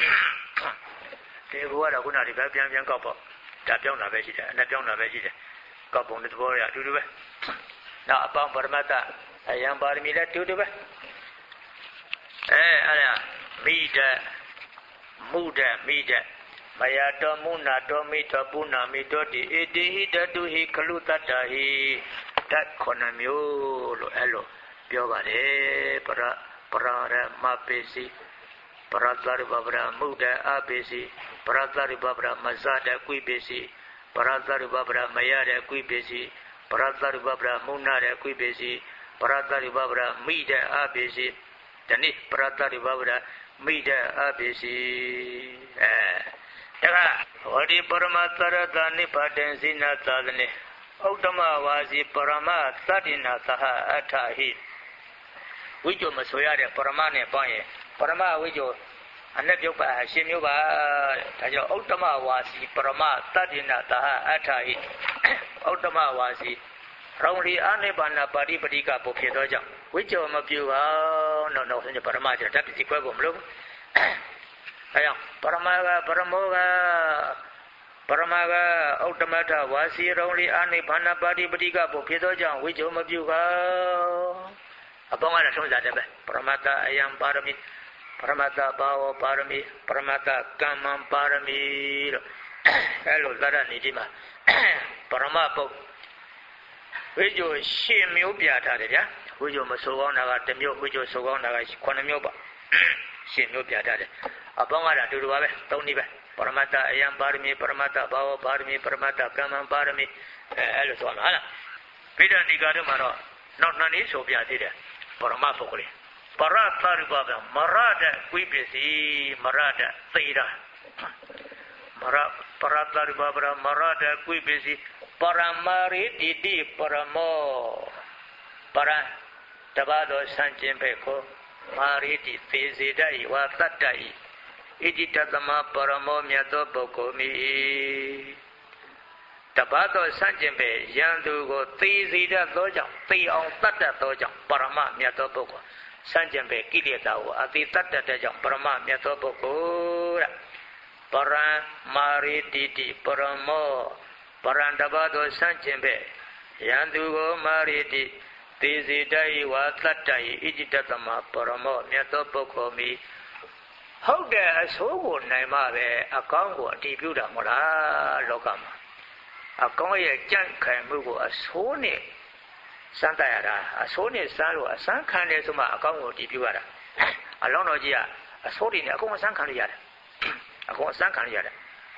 S1: ဒီဘောကတော့ခုနကပဲပြန်ပြန်ကောက်ပေါ့ဒါပြောင်းတာပဲရှိတယ်အနဲ့ပြောင်းတာပဲရှိတယ်ကောက်ပုံတဲ့သဘောရအတူတူပဲနောက်အပေါင်းပရမတ္တအယံပါရမီလည်းအတူတူပဲအဲအဲ့ဒါမိဒမုဒမိဒမယတောမုနာတောမိတောပုဏ္ဏမိတောတိဧတိဟိတတုဟိခလုတတ္တဟိတတ်ခொနမျိုးလို့အဲ့လိုပြောပါတယ်ပရပရရမပိစီပရသရဘဗရမုဒအပိစီပရသရဘဗရမဇဒကွိပိစီပရသရဘဗရမယရကွိပိစီပရသရဘဗရမုဏရကွိပိစီပရသရဘဗရမိဒအပိစီဒီနေ့ပရသရဘဗရမိဒအပိစီအဲတခါဟောဒီပရမသရတနိဗ္ဗာန်စိနာသာသနေဥတ္တမဝါစီပရမသတ္တိနာသဟအထဟိဝိဇ္ဇမဆိုရတဲ့ပရမနဲ့ပေါင်းရင်ပရမဝိဇ္ဇအနဲ့ပြုတ်ပါရှင်မျိုးပါဒါကြောင့်ဥတ္တမဝါစီပရမသတ္တိနာသဟအထဟိဥတ္တမဝါစီရောင်လီအနိဗ္ဗာန်ပါတိပတိကပုဖြစ်သောကြောင့်ဝိဇ္ဇမပြုပါတော့တော့ဆိုရင်ပရမကျတတ်တိခွဲဖို့မလို့အဲကြောင့်ပရမကပရမောကပရမကဥတ္တမထဝါစီရောင်လီအနိဗ္ဗာန်ပါတိပတိကပုဖြစ်သောကြောင့်ဝိဇ္ဇမပြုပါအပေါင်းကတော့ဆုံးစားတယ်ပဲပရမတ္တအယံပါရမီပရမတ္တဘာဝပါရမီပရမတ္တကမ္မံပါရမီလို့အဲလိုသရဏီတိမှာပရမပုတ်ဝိဇ္ဇရှင်းမျိုးပြထားတယ်ဗျာဝိဇ္ဇမဆိုကောင်းတာကတစ်မျိုးဝိဇ္ဇဆိုကောင်းတာကခုနှစ်မျိုးပါရှင်းမျိုးပြထားတယ်အပေါင်းကတော့အတူတူပါပဲသုံးနည်းပဲပရမတ္တအယံပါရမီပရမတ္တဘာဝပါရမီပရမတ္တကမ္မံပါရမီအဲအဲလိုဆိုမှာဟုတ်လားဗိဒ္ဓနိကာတို့မှာတော့နောက်နှစ်နည်းဆိုပြသေးတယ်ပရမပုဂ္ဂလိပရသရဘဗမရဒကွိပစ္စည်းမရဒသေတာမရပရသရဘဗမရဒကွိပစ္စည်းပရမရိတိတိပရမောပရတပါတော်ဆန့်ကျင်ဘက်ကိုမာရိတိသေစေတဤဝါတတ္တဤဣတိတသမပရမောမြတ်သောပုဂ္ဂိုလ်မိတပါတော်ဆန့်ကျင်ဘက်ယံသူကိုသေစေတတ်သောကြောင့်သေအောင်တတ်တတ်သောကြောင့်ပရမမြတ်သောပုဂ္ဂိုလ်ဆန့်ကျင်ဘက်ကိလေသာကိုအတိတတ်တတ်တဲ့ကြောင့်ပရမမြတ်သောပုဂ္ဂိုလ်ပရမာရိတိတိပရမောပရံတပါတော်ဆန့်ကျင်ဘက်ယံသူကိုမာရိတိသေစေတဤဝါတတ္တဤဣတိတသမပရမောမြတ်သောပုဂ္ဂိုလ်မိဟုတ်တယ်အဆိုးကိုနိုင်မှပဲအကောင်းကိုအတည်ပြုတာမဟုတ်လားလောကမှာအကောင်းရဲ့ကြံ့ခိုင်မှုကိုအဆိုးနဲ့စမ်းတတ်ရတာအဆိုးနဲ့စမ်းလို့အစမ်းခံတယ်ဆိုမှအကောင်းကိုအတည်ပြုရတာအလောင်းတော်ကြီးကအဆိုးတွေနဲ့အကုန်အစမ်းခံရရတယ်အကုန်အစမ်းခံရရတယ်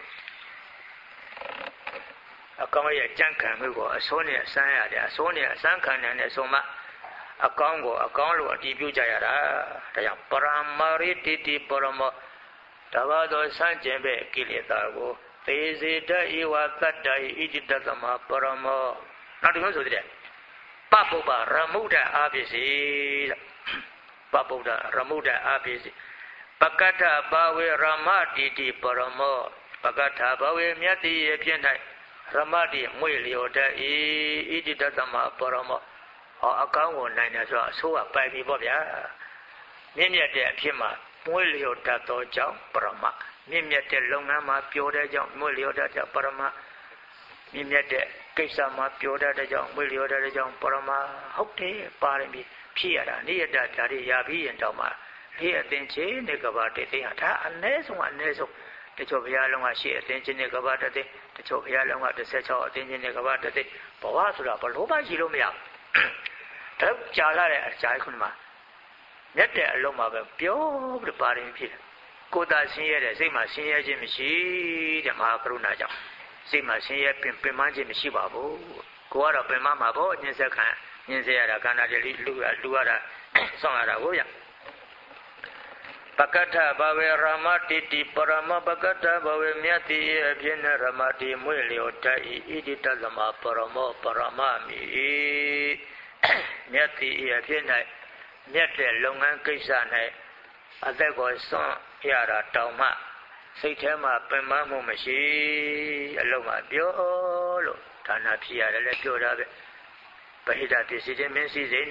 S1: အကောင်းရဲ့ကြံ့ခံမှုကိုအဆိုးနဲ့စမ်းရတယ်အဆိုးနဲ့အစမ်းခံတယ်နဲ့ဆိုမှအကောင်းကိုအကောင်းလို့အတည်ပြုကြရတာဒါကြောင့်ပရမရိတိတိပရမောတဘာသောစန့်ကျင်ပဲကိလေသာကိုသေစေတဤဝသတ္တဤဣတိတသမပရမောနောက်တစ်ခုဆိုတဲ့ပပုပ္ပရမုဒ္ဒအာပိစီပပုဒ္ဒရမုဒ္ဒအာပိစီပကတ္ထဘာဝေရမတိတိပရမောပကတ္ထဘာဝေမြတ်တိရဲ့ဖြစ်၌ရမတိမွေလျောတဤဣတိတသမပရမောဟောအကောင်းကိုနိုင်တယ်ဆိုတော့အဆိုးကပိုင်ပြီပေါ့ဗျာမြင့်မြတ်တဲ့အဖြစ်မှာမွေလျောတတ်သောကြောင့်ပရမမြင့်မြတ်တဲ့လုပ်ငန်းမှာပျော်တဲ့ကြောင့်မွေလျောတတ်တဲ့ပရမမြင့်မြတ်တဲ့ကိစ္စမှာပျော်တတ်တဲ့ကြောင့်မွေလျောတတ်တဲ့ကြောင့်ပရမဟုတ်တယ်ပါရမီဖြစ်ရတာနိယတဓာရီရပြီးရင်တော့မှလေးအသင်ချင်းနဲ့ကဘာတေသိဟာဒါအ ਨੇ ဆုံးအ ਨੇ ဆုံးတချို့ဘုရားလုံးကရှေ့အသင်ချင်းနဲ့ကဘာတသိတချို့ဘုရားလုံးကတစ်ဆက်ချောအသင်ချင်းနဲ့ကဘာတသိဘဝဆိုတာဘလို့မှရှိလို့မရတော့ကြာလာတဲ့အကြာခုနမှာမြတ်တဲ့အလုံးမှာပဲပြောပြီးပါရင်ဖြစ်တယ်ကိုယ်သာဆင်းရဲတဲ့စိတ်မှာဆင်းရဲခြင်းမရှိတဲ့မဟာကရုဏာကြောင့်စိတ်မှာဆင်းရဲပင်ပင်မခြင်းမရှိပါဘူးကိုကတော့ပင်မမှာပေါ့ညှင်းဆက်ခံညှင်းဆက်ရတာခန္ဓာတည်းလူလူရတာစောင့်ရတာကိုရပကတ္ထဘဝေရမတိတိပရမပကတ္ထဘဝေမြတ်တိအဖြစ်နဲ့ရမတိမွေလျောတတ်ဤဣတိတသမပရမောပရမမိမြတ်တိအဖြစ်၌မြတ်တဲ့လုပ်ငန်းကိစ္စ၌အသက်ကိုစွန့်ရတာတောင်မှစိတ်ထဲမှာပင်မမှုမရှိအလုံးမှာပြောလို့ဌာနဖြစ်ရတယ်လည်းပြောတာပဲပဟိတပစ္စည်းချင်းမင်းစည်းစိမ်နေ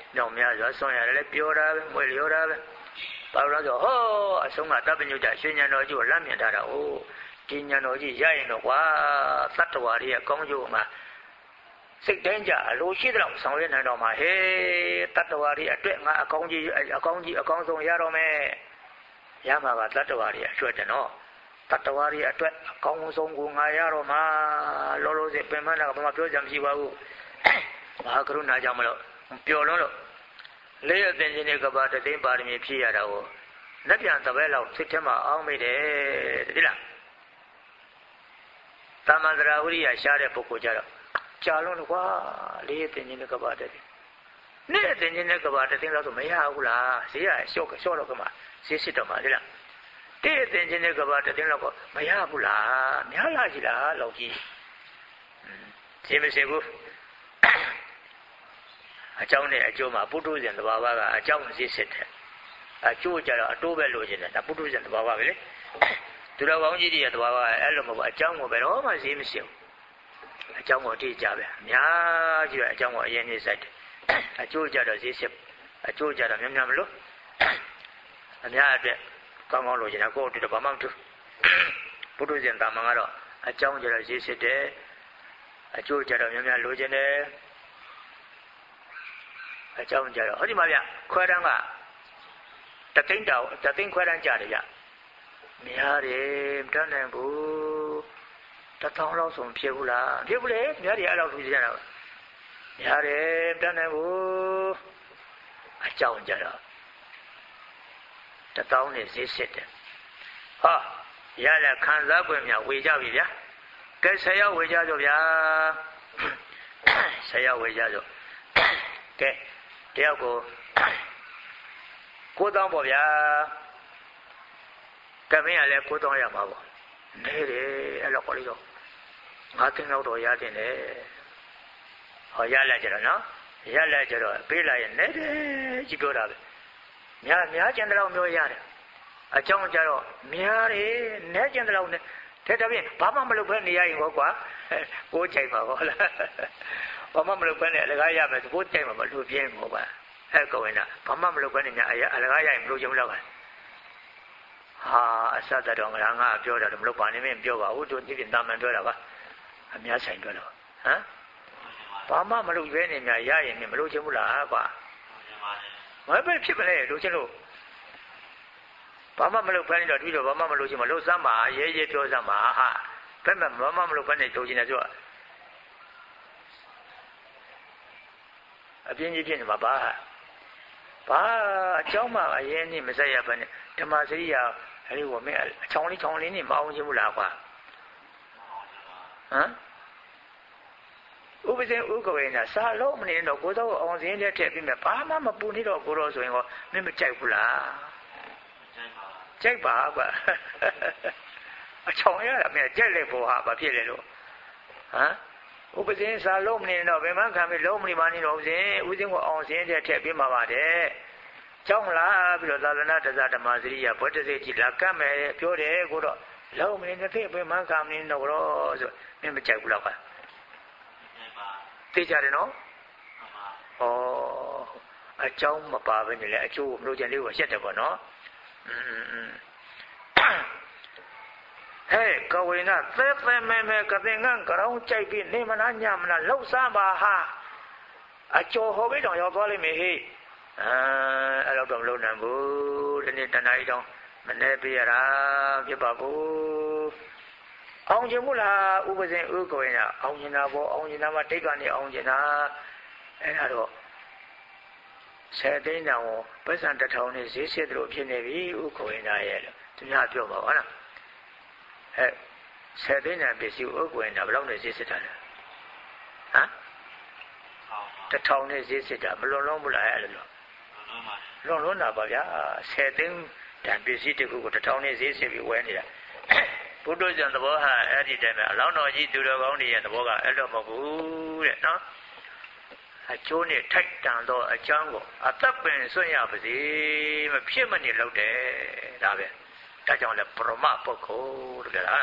S1: နောက်များစွာဆွမ်းရတယ်လည်းပြောတာပဲမွေလျောတာပဲဘာလို့လဲဆိုဟောအဆုံးကတပညုတရွှေဉဏ်တော်ကြီးကိုလမ်းမြင်ထားတာဟုတ်ဒီဉဏ်တော်ကြီးရရင်တော့ကွာသတ္တဝါတွေရဲ့ကောင်းကျိုးမှာစိတ်တိုင်းကြအလိုရှိတဲ့လောက်ဆောင်ရွက်နိုင်တော့မှာဟေးတတ္တဝါတွေအတွက်ငါအကောင်းကြီးအကောင်းကြီးအကောင်းဆုံးရတော့မယ်ရမှာကတတ္တဝါတွေအတွက်တယ်နော်တတ္တဝါတွေအတွက်အကောင်းဆုံးကိုငါရတော့မှာလောလောဆယ်ပင်မနာကဘာမှပြောကြမရှိပါဘူးမဟာကရုဏာကြောင့်မလို့ပျော်လွန်းလို့လေးအသင်ချင်းတွေကဘာတသိန်းပါရမီဖြည့်ရတာကိုလက်ပြန်တပည့်လောက်စိတ်ထဲမှာအောင်းမိတယ်တိလားသမန္တရာဝိရိယရှားတဲ့ပုဂ္ဂိုလ်ကြတော့ကြာလွန်းလို့ကွာလေးအသင်ချင်းတွေကဘာတသိန်းနေ့အသင်ချင်းတွေကဘာတသိန်းလောက်ဆိုမရဘူးလားဈေးရလျှော့လျှော့တော့ကမှဈေးစစ်တော့မှာတိလားတဲ့အသင်ချင်းတွေကဘာတသိန်းလောက်ကမရဘူးလားများလာကြီးလားလောက်ကြီးဈေးမရှိဘူးအကြောင်းနဲ့အကျိုးမှာပုထုဇဉ်သဘာဝကအကြောင်းဈေးစစ်တယ်အကျိုးကြတော့အတိုးပဲလိုချင်တယ်ဒါပုထုဇဉ်သဘာဝပဲလေသူတော်ကောင်းကြီးတွေရဲ့သဘာဝကအဲ့လိုမဟုတ်ဘူးအကြောင်းကိုဘယ်တော့မှဈေးမရှိဘူးအကြောင်းကိုအတိအကျပဲအများကြီးပဲအကြောင်းကိုအရင်နေစိုက်တယ်အကျိုးကြတော့ဈေးစစ်အကျိုးကြတော့များများမလို့အများအတွက်ကောင်းကောင်းလိုချင်တာကိုယ်တူတော့ဘာမှမတူပုထုဇဉ်တာမန်ကတော့အကြောင်းကြတော့ဈေးစစ်တယ်အကျိုးကြတော့များများလိုချင်တယ်အကြောင်းကြတော့ဟောဒီမှာဗျခွဲတန်းကတသိန်းတောင်တသိန်းခွဲတန်းကြတယ်ဗျများတယ်မတတ်နိုင်ဘူးတထောင်လောက်ဆိုမဖြစ်ဘူးလားဖြစ်ဘူးလေများတယ်အဲ့လောက်ထူကြတာများတယ်မတတ်နိုင်ဘူးအကြောင်းကြတော့တထောင်နဲ့ဈေးစစ်တယ်ဟာရတဲ့ခံစား권များဝေကြပြီဗျာကဲဆယ်ယောက်ဝေကြကြဗျာဆယ်ယောက်ဝေကြကြကဲတယောက်ကိုကိုးသောင်းပေါ့ဗျာကမင်းကလည်းကိုးသောင်းရမှာပေါ့နေတယ်အဲ့လောက်ခေါ်လိုက်တော့ငါးသိန်းလောက်တော့ရတင်တယ်ဟောရလိုက်ကြတော့နော်ရလိုက်ကြတော့ပေးလိုက်ရင်နေတယ်ကြီးပြောတာပဲများများကျန်တဲ့လောက်မျိုးရတယ်အကြောင်းကြတော့များတယ်နဲကျန်တဲ့လောက်နဲ့တဲ့တပြင်းဘာမှမလုပ်ဘဲနေရရင်ဟောကွာကိုးချိန်ပါဟောလားဘာမှမလုပ်ဘဲနဲ့အလကားရမယ်ကိုးချိန်မှာမလူပြင်းဟောပါအဲ့ကောင်းနေတာဘာမှမလုပ်ဘဲနဲ့များအလကားရရင်မလို့ချင်ဘူးလားဟာအစတတော်ငါငါပြောတာတော့မလုပ်ပါနဲ့မင်းပြောပါဘူးတို့ဒီပြင်တာမန်ပြောတာပါအများဆိုင်ပြောတော့ဟမ်ဘာမှမလုပ်ဘဲနဲ့များရရင်မလို့ချင်ဘူးလားကွာမပဲဖြစ်မလဲလို့ချင်းလို့ဘာမှမလုပ်ဘဲနဲ့တော့ပြီးတော့ဘာမှမလုပ်ချင်မလို့စမ်းပါရဲရဲပြောစမ်းပါဟာဘယ်မှာဘာမှမလုပ်ဘဲနဲ့တို့ချင်တယ်ဆိုတော့အပြင်းကြီးဖြစ်နေမှာပါဘာအเจ้าမှအရင်นี่မဆက်ရဘဲနဲ့ဓမ္မစရိယာအဲ့ဒီကိုမင်းအချောင်းလေးချောင်းလေးนี่မအောင်ချင်ဘူးလားကွာဟမ်ဥပဇင်ဥကဝေနာစာလုံးမနေတော့ကိုတော့အောင်စင်းတဲ့ထည့်ပြီးမှဘာမှမပူနေတော့ကိုတော့ဆိုရင်ကောမင်းမကြိုက်ဘူးလားကြိုက်ပါကွာအချောင်းရတာမင်းကြိုက်လိုက်ဖို့ဟာဘာဖြစ်လဲလို့ဟမ်ဥပဇင်စာလုံးမနေတော့ဘယ်မှခံပြီးလုံးမနေပါနဲ့တော့ဥစဉ်ဥစဉ်ကိုအောင်စင်းတဲ့ထည့်ပြီးမှပါတယ်ကြောင်းလာပြီးတော့သာသနာတဇဓမ္မစရိယဘွတ်တစိတ်ကြီးလာကတ်မယ်ပြောတယ်ကိုတော့လုံးမနေတဲ့ဘယ်မှခံမနေတော့တော့ဆိုမင်းမကြိုက်ဘူးလားကွာသိကြတယ်နော်ဩအကြောင်းမပါဘဲနဲ့လေအကျိုးမလို့ကြံလေးကိုရှက်တယ်ပေါ့နော်อืมဟဲ့ကဝေနသဲသဲမဲမဲကသင်္ကန်းကြောင်းကြိုက်ပြီးနေမနာညမနာလှုပ်စားပါဟာအကျော်ဟောပြီးတောင်ရောက်သွားလိမ့်မယ်ဟေ့အဲအဲ့တော့တော့မလုပ်နိုင်ဘူးဒီနေ့တဏှာကြီးတောင်မနေပြရတာဖြစ်ပါဘူးအောင်ကျင်မို့လားဥပဇင်ဥကဝေနအောင်ကျင်တာပေါ့အောင်ကျင်တာမှတိတ်ကနေအောင်ကျင်တာအဲ့ဒါတော့ဆယ်သိန်းတောင်ပတ်စံတစ်ထောင်နဲ့ဈေးစစ်သလိုဖြစ်နေပြီဥကဝေနရဲ့လို့သူများပြောပါဟုတ်လားအဲဆယ်သိန်းတန်ပစ္စည်းဥကဝေနဘယ်လောက်နဲ့ဈေးစစ်တာလဲဟမ်တစ်ထောင်နဲ့ဈေးစစ်တာမလွန်လုံးဘူးလားအဲ့လိုလွန်လုံးတာပါဗျာဆယ်သိန်းတန်ပစ္စည်းတစ်ခုကိုတစ်ထောင်နဲ့ဈေးစစ်ပြီးဝယ်နေတာဘုဒ္ဓဇန်သဘောဟာအဲ့ဒီတည်းပဲအလောင်းတော်ကြီးသူတော်ကောင်းတွေရဲ့သဘောကအဲ့လိုမဟုတ်ဘူးတဲ့နော်အကျိုးနဲ့ထိုက်တန်သောအကြောင်းကိုအသက်ပင်ဆွင့်ရပါစေမဖြစ်မနေလုပ်တယ်ဒါပဲဒါကြောင့်လဲပရမပုဂ္ဂိုလ်လို့ပြောတာ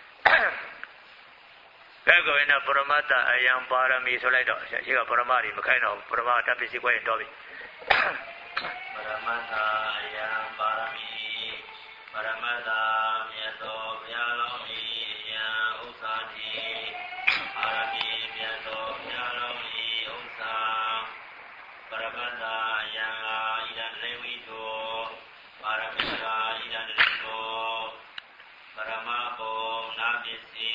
S1: ဘယ်ကောင်းနေပရမတ္တအယံပါရမီဆိုလိုက်တော့ရှိကပရမတွေမခိုင်းတော့ပရမတ္တပစ္စည်းကွဲတော့ပြီ
S2: Paramata ayam parami Paramata miyato vyalami yang usadi Parami miyato vyalami usam Paramata yang ilan lewito Paramita ilan lewito Paramabo nabisi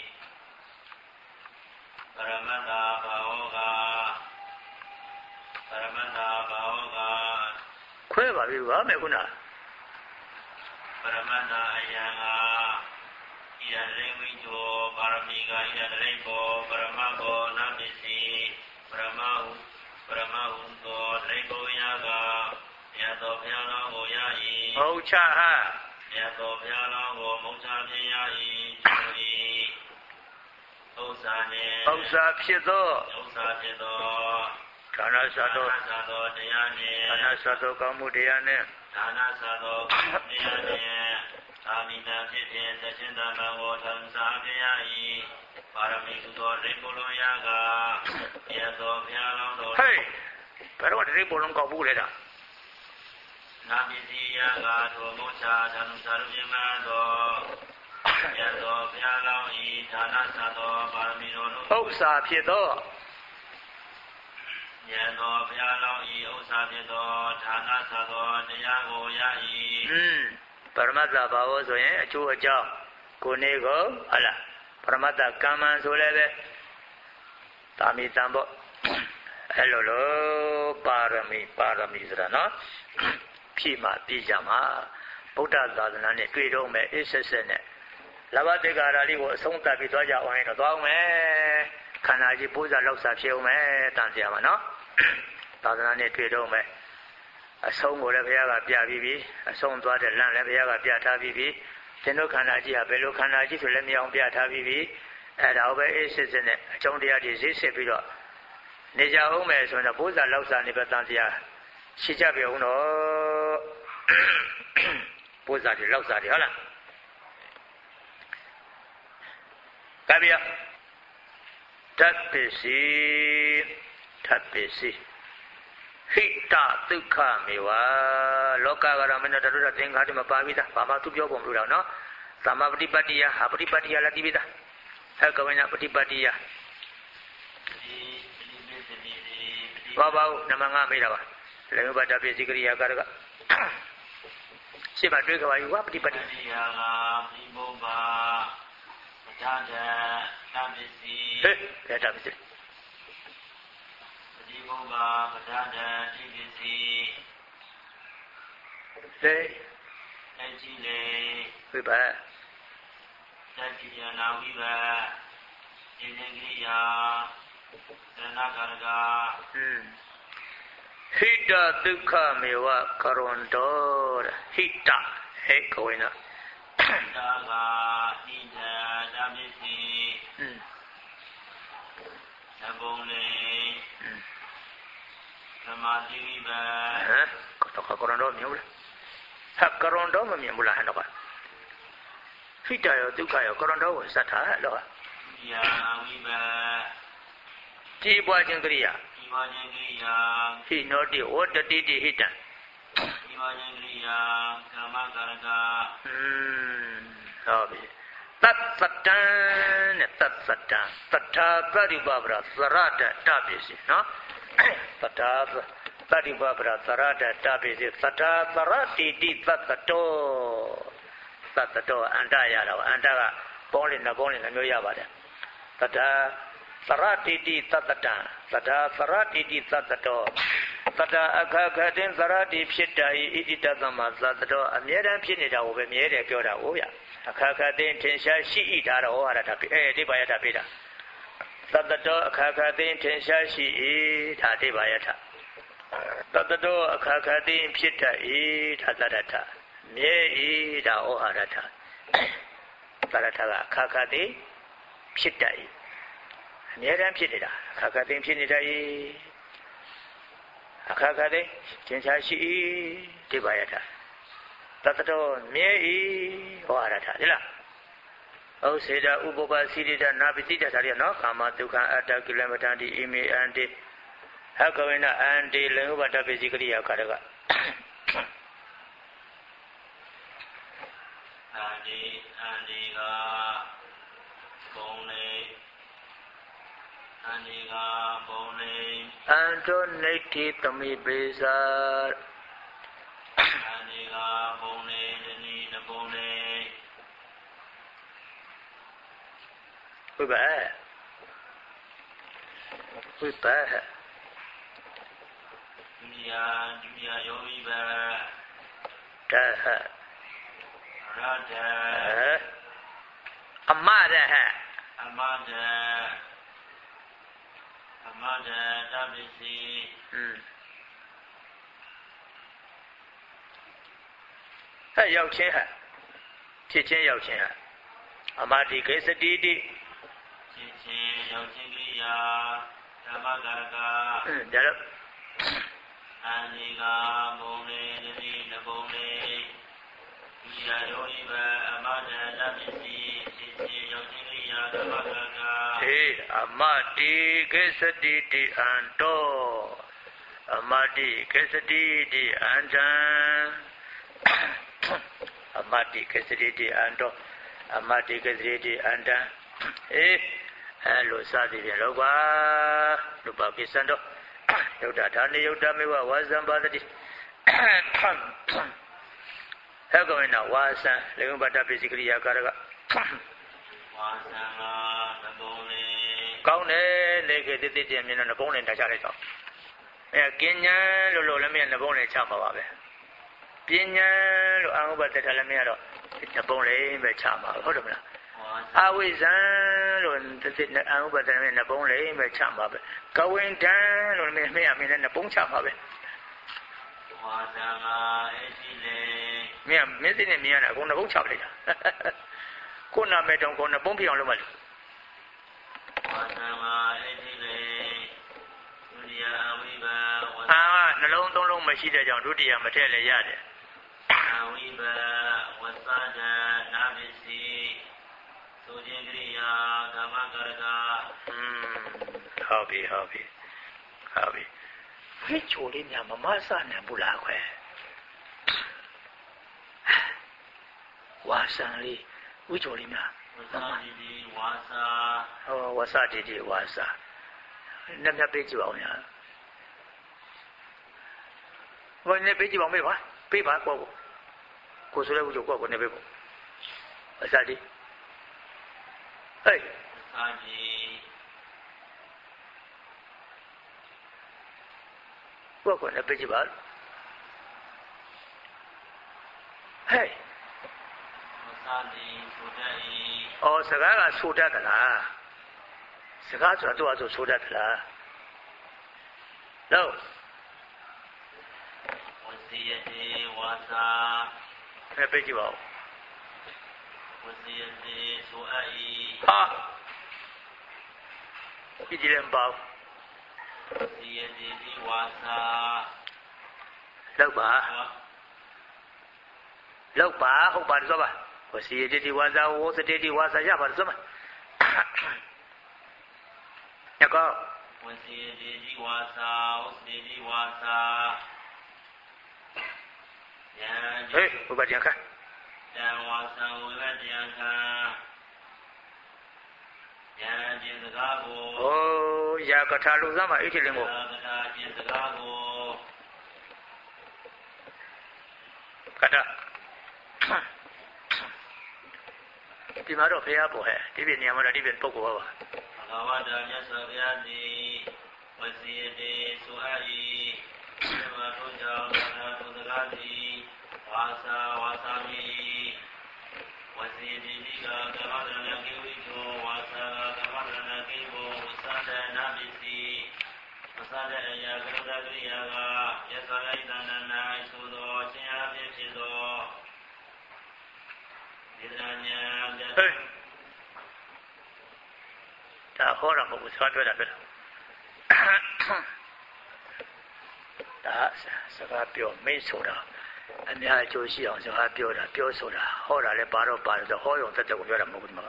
S2: Paramata bhaoga Paramata bhaoga
S1: ခွဲပါပြီဗာမယ်ခုန
S2: Paramata ayanga ida lewito paramika ida lepo paramabo nabisi paramahu paramahu to lepo yaga yato pyalo go yai
S1: ဟုတ်ချဟာ
S2: yato pyalo go mocha phin yai churi Usane
S1: ဥစ္စာဖြစ်သော
S2: Usa phito
S1: ဌာနသတ်သော
S2: Sa thoတရားနှင့်
S1: ဌာနသတ်သောကောင်းမှုတရားနှင့်
S2: ဒါနစာသောတရားနှင့်သာမိတံဖြစ်ဖြင့်သရှင်သမံကိုထံစာပြရ၏ပါရမီသူသောရိပုလွန်ရာကရသောဘုရားလောင်းတော်
S1: ဟေးဘယ်တော့ဒီဘုံလုံးကောက်ဘူးလေတာ
S2: နာပစ္စည်းရာကထိုမောချာသံသာရပြမသောရသောဘုရားလောင်း၏ဒါနစာသောပါရမီတော်တို့
S1: ဥစ္စာဖြစ်သော
S2: ရသောဘုရားလောင်း၏ဥစ္စာဖြစ်သောဒါနစာသောတရားကိုရ၏
S1: อืมပရမတ္တဘာဝဆိုရင်အကျိုးအကြောင်းကိုနေကိုဟလာပရမတ္တကမ္မဆိုလည်းပဲတာမီတံပေါ့အဲ့လိုလိုပါရမီပါရမီဆိုတာနော်ဖြည့်မှပြည့်ကြမှာဗုဒ္ဓသာသနာနဲ့တွေ့တော့မယ်အစ်ဆက်ဆက်နဲ့လဘတေကာရာလေးကိုအဆုံးသတ်ပြီးသွားကြအောင်ရင်တော့သွားအောင်မယ်ခန္ဓာကြီးပူဇာလောက်စားဖြစ်အောင်မယ်တန်တရားမှာနော်သာသနာနဲ့တွေ့တော့မယ်အဆုံးကိုလည်းဘုရားကပြပြီးပြီအဆုံးသွားတဲ့လမ်းလည်းဘုရားကပြထားပြီးပြီသင်တို့ခန္ဓာကြီးဟာဘယ်လိုခန္ဓာကြီးဆိုလည်းမအောင်ပြထားပြီးပြီအဲ့ဒါပဲအေးစစ်စစ်နဲ့အကြောင်းတရားတွေဈေးစစ်ပြီးတော့နေကြအောင်မယ်ဆိုတော့ဘုရားလောက်စားနေပဲတန်တရားရှိကြပြီအောင်တော့ဘုရားတွေလောက်စားတယ်ဟုတ်လားကဗျာတတ်ပစ္စည်းတတ်ပစ္စည်းဟိတဒုက္ခမေဝလောကကရမင်းတို့တို့သင်္ခါတိမပါပြီးသားဘာမှသူပြောပုံလို့တော့နော်သမ္မာပฏิပတ္တိယဟာပฏิပတ္တိယလည်းတည်ပြီးသားဟဲ့ကဝိညာပฏิပတ္တိယဘာဘာနမငါမေးတာပါလေဘတ်တပစ္စည်းကရိယာကာရကရှင်းမတွေ့ကြပါယူဝပฏิပတ္တိယ
S2: ယာကမိဘုဘာပဋ္ဌာန်းတပစ္စည်း
S1: ဟဲ့ဘယ်တပစ္စည်း
S2: ဒီဘုဘာပဋ္ဌာန်းတပစ္စည်း
S1: ဟဲ့
S2: အကြည့်လေ
S1: ဝိပါ
S2: တတိယနာဝိပါဉာဏ်ကိရိယာသရဏကာရက
S1: ဟွန်းဟိတဒုက္ခမေဝကရွန်တောဟိတဟဲ့ကိုင်းနာ
S2: တာကဣဒံဓမ္မစီ
S1: ဟွန်း
S2: သဘုံလေ
S1: ဟွန်း
S2: သမာဓိဝိပါ
S1: ဟမ်ကတော့ကရွန်တောမြင်ဘူးလားဟာကရွန်တောမမြင်ဘူးလားဟဲ့တော့ဟိတရောဒုက္ခရောကရွန်တောကိုစတ်ထားဟဲ့တော့
S2: ယာဝိပါ
S1: ကြည်ပွားခြင်းကရိယာ
S2: ဒီပါခြင်းကိရိယာ
S1: ဟိနောတိဝတ္တတိတိဟိတံ
S2: ဒီပါခြင်းကိရိယာကာမကာရက
S1: อืมဟုတ်ပြီတတ်သတ္တံနဲ့တတ်သတ္တံတထာပရိပပရသရတတပစ္စည်းနော်တထာပရိပပရသရတတပစ္စည်းသထာသရတိတိသတ္တတောသတ္တတောအန္တရတော့အန္တကပေါင်းလေးနှစ်ပေါင်းလေးနှမျိုးရပါတယ်တထာသရတိတိသတ္တတံသထာသရတိတိသတ္တတောသတ္တအခါခတင်သရတိဖြစ်တာဤဣတိတသမသတ္တတောအမြဲတမ်းဖြစ်နေတာကိုပဲမြဲတယ်ပြောတာဟုတ်ဗျအခါခတင်ထင်ရှားရှိဤဒါတော့ဟောရတာအဲဒီပါယတာပြတာသတ္တတောအခါခတင်ထင်ရှားရှိဤဒါဒီပါယတာသတ္တတောအခါခတင်ဖြစ်တတ်ဤဒါသတ္တထမြဲဤဒါဩဟာရထသတ္တထကအခါခတင်ဖြစ်တတ်ဤအမြဲတမ်းဖြစ်နေတာအခါခတင်ဖြစ်နေတတ်ဤအခါခတင်ထင်ရှားရှိဤဒီပါယတာတတတောမြဲဤဟောရတာဒီလားဩစေတဥပပစိရိတနာပိတိတဒါရီနော်ကာမဒုက္ခအတ္တကိလမတန္တိဣမေအန္တိကဝိနအန္တိလင်္ဥပတပိစိကရိယာကာရက
S2: အန္တိအန္တိကဘုံလေအန္တိကဘုံလေ
S1: အန္တောနိဋ္ဌိသမိပိစာ
S2: အန္တိကဘုံလေတဏိတဘုံလေ
S1: ဝိပါဝိပါ
S2: ဒုတိယဒုတိယယောဝိပါ
S1: တဟ
S2: ရတ
S1: အမရဟ
S2: အမတအမတတပိစီ
S1: อืมဟဲ့ရောက်ချင်းဟဲ့ဖြစ်ချင်းရောက်ချင်းဟဲ့အမတိကိစ္စတိတိ
S2: ဖြစ်ချင်းရောက်ချင်းကိယာဓမ္မကာရက
S1: อืมဒါတော့
S2: အန္တိကဘုံလေတတိနဘုံလေဒုတိယယောဝိပါအမတတပိစီဖြစ်ချင်းရောက်ချင်းကိယာဓမ္မကာရက
S1: ဟေးအမတိကိစ္စတိတိအန္တောအမတိကိစ္စတိတိအန္တံအမတိကိစ္စတိတိအန္တောအမတိကိစ္စတိတိအန္တံအေးအဲလိုစသည်ဖြင့်လောပါလူပါကိစ္စံတော့ယုတ်တာဒါနေယုတ်တမေဝဝါဇံပါတိဟဲ့ကောင်းနော်ဝါဇံလေဝပတ္တပိစိကရိယာကာရက
S2: ဝါဇံကနဘုံလေ
S1: ကောင်းတယ်လေကေတိတိကျမြင်တော့နဘုံနဲ့တခြားလိုက်တော့အဲကင်းညာလို့လို့လည်းမင်းနဘုံနဲ့ချမှာပါပဲပညာလို့အာဟုဘတ္တလည်းမင်းတော့နဘုံလေးပဲချမှာဟုတ်တယ်မလားအဝိဇ္ဇံလို့တစ်အာဟုဘတ္တလည်းနဘုံလေးပဲချမှာပဲကဝိန္ဒံလို့မင်းမင်းအမင်းနဲ့နဘုံချမှာပဲ
S2: ဝါဇံကအဲ့ဒီလေ
S1: မင်းမင်းစိနဲ့မြင်ရတာအကုန်နဘုံချပလိုက်တာကိုနာမဲတောင်ကိုနဘုံပြအောင်လုပ်မှလို့
S2: ဝါဇံကအဲ့ဒီလေဒုတိယအဝိပါ
S1: အာနှလုံးသုံးလုံးမရှိတဲ့ကြောင့်ဒုတိယမထည့်လည်းရတယ်
S2: အဝိပါဝသဒနာပစ္စည်းဆိုခြင်းကရိယာဓမ္မကာရက
S1: อืมဟုတ်ပြီဟုတ်ပြီဟုတ်ပြီဝိချိုလေးများမမဆနိုင်ဘူးလားခွဲဝါဆံလေးဝိချိုလေးများ
S2: ဝါစာတိတိဝါစာ
S1: ဟောဝါစာတိတိဝါစာနတ်မြတ်ပေးကြည့်ပါဦးညာဘယ်နဲ့ပေးကြည့်ပါမေးပါပေးပါကောကိုဆိုလဲဝိချိုကောကိုနေပေးဖို့ဝါစာတိဟေး
S2: စာတိ
S1: ကောကိုနေပေးကြည့်ပါဟေး
S2: စာတိဆိုတဲ့
S1: ဩစကားကဆိုတတ်သလားစကားဆိုတာသူ့အဆိုဆိုတတ်သလားလို့
S2: ဝစီယတိဝါစာ
S1: အဲ့ပြကြည့်ပါဦး
S2: ဝစီယတိဆိုအပ်ဤ
S1: ဟာကြည့်ကြည့်လည်းပေါ့
S2: ဝစီယတိဒီဝါစာ
S1: လောက်ပါလောက်ပါဟုတ်ပါတယ်ဆိုပါဝစီယတိဝါစာဝစတိဝါစာရပါတယ်ဆိုမှာညကော
S2: ဝစီယတိဝါစာဝစတိဝါစာယံ
S1: ဟေးဘုရားကျန်ခါ
S2: ယံဝါစာဝိဘတယံခာယံကျင်စကားကို
S1: ဩရာကထာလူစမ်းမှာအိဋ္ဌိလင်ကို
S2: ရာကထာကျင်စကားကို
S1: ကထာဒီမှာတော့ဖရာပေါ်ဟဲ့ဒီပြနေရာမှာဒီပြပုဂ္ဂိုလ်ပါပါ
S2: ဘဂဝတ္တမြတ်စွာဘုရားသည်ဝစီယတိဆိုအပ်၏ဒီမှာတို့ကြောင့်သာသုတကားသည်ဝါစာဝါစာမိဝစီယတိကကမ္မဒနာကိဝိသောဝါစာကမ္မဒနာကိဘောဝသဒနာပစ္စည်းဝသဒအယကရတကိယာကယသရိုက်တဏနာဆိုသောခြင်းအဖြစ်ဖြစ်သောဒီနာညာ
S1: ဟေးဒါဟောတာမဟုတ်ဘူးစကားပြောတာပဲဒါစကားပြောမင်းဆိုတာအများအကျိုးရှိအောင်စကားပြောတာပြောဆိုတာဟောတာလည်းပါတော့ပါတယ်ဆိုဟောရုံတက်တက်ကိုပြောတာမဟုတ်ဘူးဒီမှာ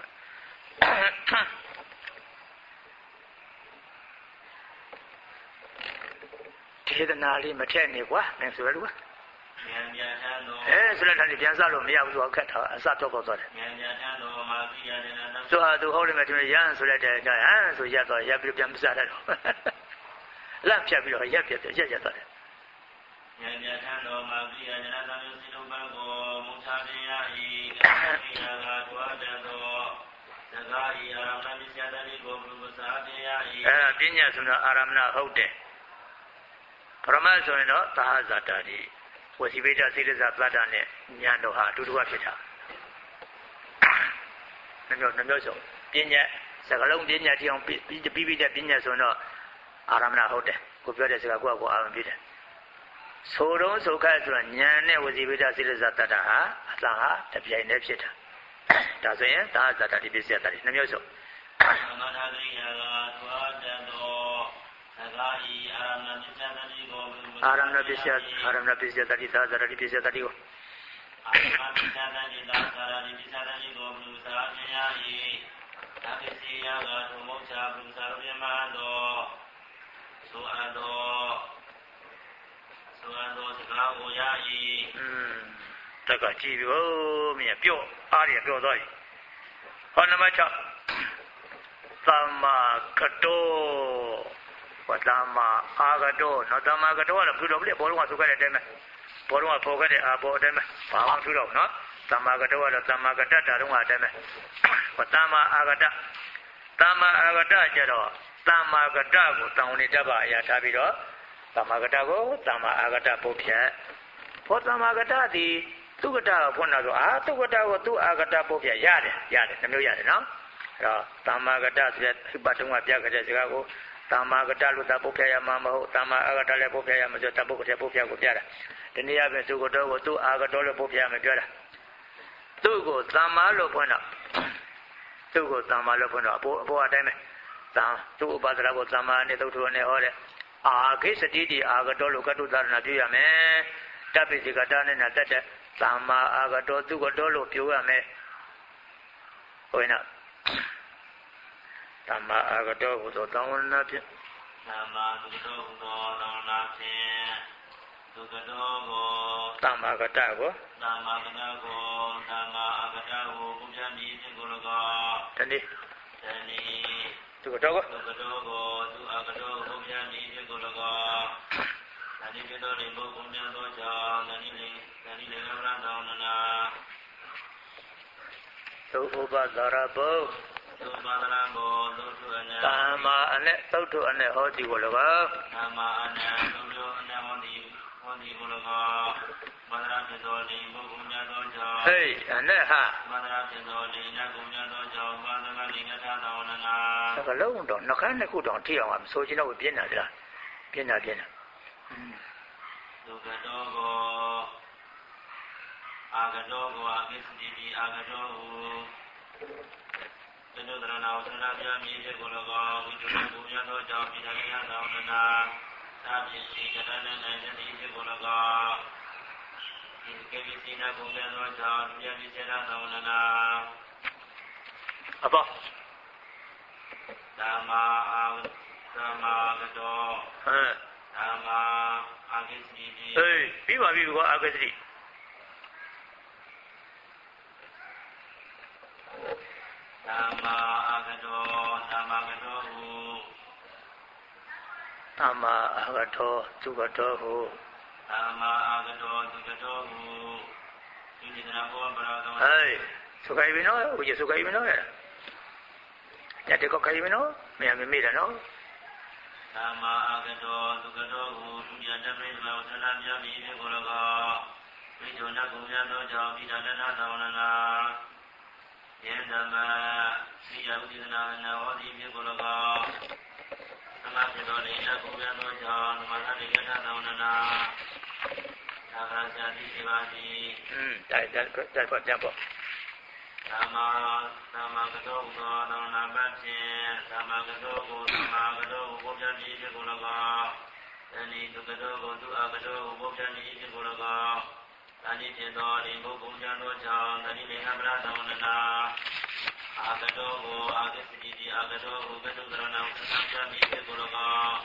S1: စေတနာလေးမထက်နေကွာမင်းဆိုရလို့အဲဆိုတဲ့တိုင်းပြန်စားလို့မရဘူးသူကခက်တာအစတော့တော့တယ်ဆိုဟာသူဟုတ်တယ်မဲ့သူရမ်းဆိုတဲ့တဲ့ဟမ်ဆိုရက်တော့ရက်ပြီးပြန်မစားတတ်တော့လန့်ဖြတ်ပြီးတော့ရက်ပြက်ရက်ရက်သွားတယ်ဉာဏ်ဉာဏ်ထံတော်မှာပြည့်ရတဲ့သံယုစိတုပံကိုမုချပင်ရ၏ကိယကတွားတဲ့သောသကားဤအာရမဏပစ္စယတတိကိုဘုရားစာပင်ရ၏အဲပညာဆိုတော့အာရမဏဟုတ်တယ်ပရမတ်ဆိုရင်တော့သာဟဇာတာတိဝစီပိဋကစိတ္တဇာပတ္တနဲ့ဉာဏ်တော်ဟာအတူတူဖြစ်တာနှမျိုးနှမျိုးဆိုပညာစကလုံးပညာတိအောင်ပြီးပြီးပြီးတဲ့ပညာဆိုတော့အာရမဏဟုတ်တယ်ကိုပြောတဲ့စကားကိုယ့်ကိုအာရုံပြုတယ်ဆိုတော့ဆိုခါဆိုတော့ဉာဏ်နဲ့ဝစီပိဋကစိတ္တဇာတတ္တဟာအတန်ဟာတပြိုင်တည်းဖြစ်တာဒါဆိုရင်သာဇာတာတိပစ္စယတတိနှမျိုးဆိုသမထဂရိယာကသွားတဲ့တော့သကားဤအာရမဏပစ္စယတတိကိုအာရမဏပစ္စယအာရမဏပစ္စယတတိသာဇာတာတိပစ္စယတတိကိုအာရမဏပစ္စယတတိသာဇာတာတိပစ္စယတတိကိုဘုရားမြင်ရ၏ဒါပစ္စယကသုမောချဘုရားပြမတော်ဆိုအပ်တော်ဆိုအပ်တော်စကားကိုရ၏อืมတက်ကကြည့်ပြီမင်းပြောအားရပြောသွားပြီဟောနံပါတ်၆သမ္မာကတောဝတ္တမအာဂတောနော်သမ္မာကတောကတော့ပြုတော်ပြဘောလုံးကဆိုခဲ့တဲ့အတိုင်းပဲဘောလုံးကပေါ်ခဲ့တဲ့အာဘောအတိုင်းပဲဘာမှပြုတော့နော်သမ္မာကတောကတော့သမ္မာကတ္တတာတော့အတိုင်းပဲဝတ္တမအာဂတသမ္မာအာဂတကျတော့သမ္မာကတ္တကိုတောင်းနေတတ်ပါအရာထားပြီးတော့သမ္မာကတ္တကိုသမ္မာအာဂတပုတ်ဖြတ်ဘောသမ္မာကတ္တသည်သူကတ္တကိုဖွင့်လာဆိုအာသူကတ္တကိုသူအာဂတပုတ်ဖြတ်ရတယ်ရတယ်နှမျိုးရတယ်နော်အဲ့တော့သမ္မာကတ္တဆိုတဲ့ဥပတုံးကပြခဲ့တဲ့စကားကိုသမ္မာကတ္တလို့တပုတ်ဖြတ်ရမှာမဟုတ်သမ္မာအာဂတလည်းပုတ်ဖြတ်ရမှာဆိုတပုတ်ကတပုတ်ဖြတ်ကိုပြတာဒီနေ့အပြင်သူကတ္တကိုသူအာဂတလို့ပုတ်ဖြတ်ရမှာပြောတာသူ့ကိုသမ္မာလို့ဖွင့်တော့သူ့ကိုသမ္မာလို့ဖွင့်တော့အပေါ်အပေါ်အတိုင်းပဲသံသူ့ဥပါဒရာကိုသမ္မာနဲ့သုတ်ထုနဲ့ဟောတဲ့အာခိစတိတိအာဂတောလို့ကတုသာရဏပြုရမယ်တပိစိကတာနဲ့တတ်တဲ့သမ္မာအာဂတောသူကတောလို့ပြောရမယ်ဟိုနော်သမ္မာအာဂတောဟူသောသံဝရဏဖြင့်သမ္မာသူကတောဟူသောသံဝရဏဖြင့်သူကတောကိုသမ္မာကတကိုသမ္မာကတကိုသမ္မာအာဂတောကိုဘုရားမြည်ခြင်းကို၎င်းတနည်းတနည်းသူကတောကိုသူကတောကိုသူအာဂတောဘုရားမြည်ခြင်းကို၎င်းတနည်းပြတော်လေးဘုံများသောကြောင့်တနည်းလေးတနည်းလေးကဗရံတော်နာသုဥပဒရဘုသုဥပဒရဘုသုထုအနံသမ္မာအနဲ့သုထုအနဲ့ဟောတိကို၎င်းသမ္မာအနဲ့သုထုအနဲ့ဟောတိဟောတိကို၎င်းမန္တရာပြတော်လေးဘုံများသောကြောင့်ဟေးအနဲ့ဟာမန္တရာပြတော်လေးနတ်ဘုံများသောကြောင့်ဘာသကလေးငါထားတော်နာသကလုံးတော့နှခမ်းနှစ်ခုတော့ထိအောင်မဆိုချင်တော့ပြင်းတာလားပြင်းတာပြင်းတာသုကတောကိုအာဂတောကိုအကိစ္စတိတိအာဂတောဟုသနုဒရဏဝသနာပြမြည်ခြင်းကို၎င်းဝိတုဘုရားသောကြောင့်ပိဋကယသောနနာသာပိစိကတနနဲ့တတိခြင်းကို၎င်းဒီကေဝိစိနာဘုရားသောကြောင့်ပြည့်စေသောသောနနာအဘောသမ္မာအာသမ္မာကတောဟဲ့သမ္မာအာဂိစ္စတိဟေးပြီးပါပြီကွာအာဂိစ္စတိသမ္မာအာဂတောသမ္မာကတောဟုသမ္မာအာဂတောသူကတောဟုသမ္မာအာဂတောသူကတောဟုဒီနေ့ကဘောပရာတော်ဟေးသုခိုင်ပြီနော်ဦးကြီးသုခိုင်ပြီနော်ညတဲ့ကောခိုင်ပြီနော်မရမမေ့တယ်နော်သမ္မာအာဂတောသူကတောဟုဒုတိယတပိသလောသနာမြတ်ပြီးကို၎င်းဝိဇ္ဇနာကုမြတ်သောကြောင့်ပိဋကတနာသောနာနာယေဓမ္မာသိယဥဒိသနာနာဟောတိပြေကို၎င်းသမပြတော်လေးနတ်ကုမြတ်သောကြောင့်ဓမ္မသတိကထသောနာနာသာဂဇာတိစေပါတိอืมတိုက်တိုက်တိုက်ပေါ့ပြန်ပေါ့သမ္မာသမ္မာကတောသောသောနာပတ်ဖြင့်သမ္မာကတောကိုသမ္မာကတောကိုဘုရားမြည်ခြင်းကို၎င်းတဏိသူကတောကိုသူအာကတောကိုဘုရားမြည်ခြင်းကို၎င်းတဏိဖြစ်သောဒီဘုဘုရားသောကြောင့်တဏိလေဟံပရသောနနာအာကတောကိုအာဂစ္စတိတိအာကတောကိုကတုသရဏံသံဃာမြည်ခြင်းကို၎င်းဝ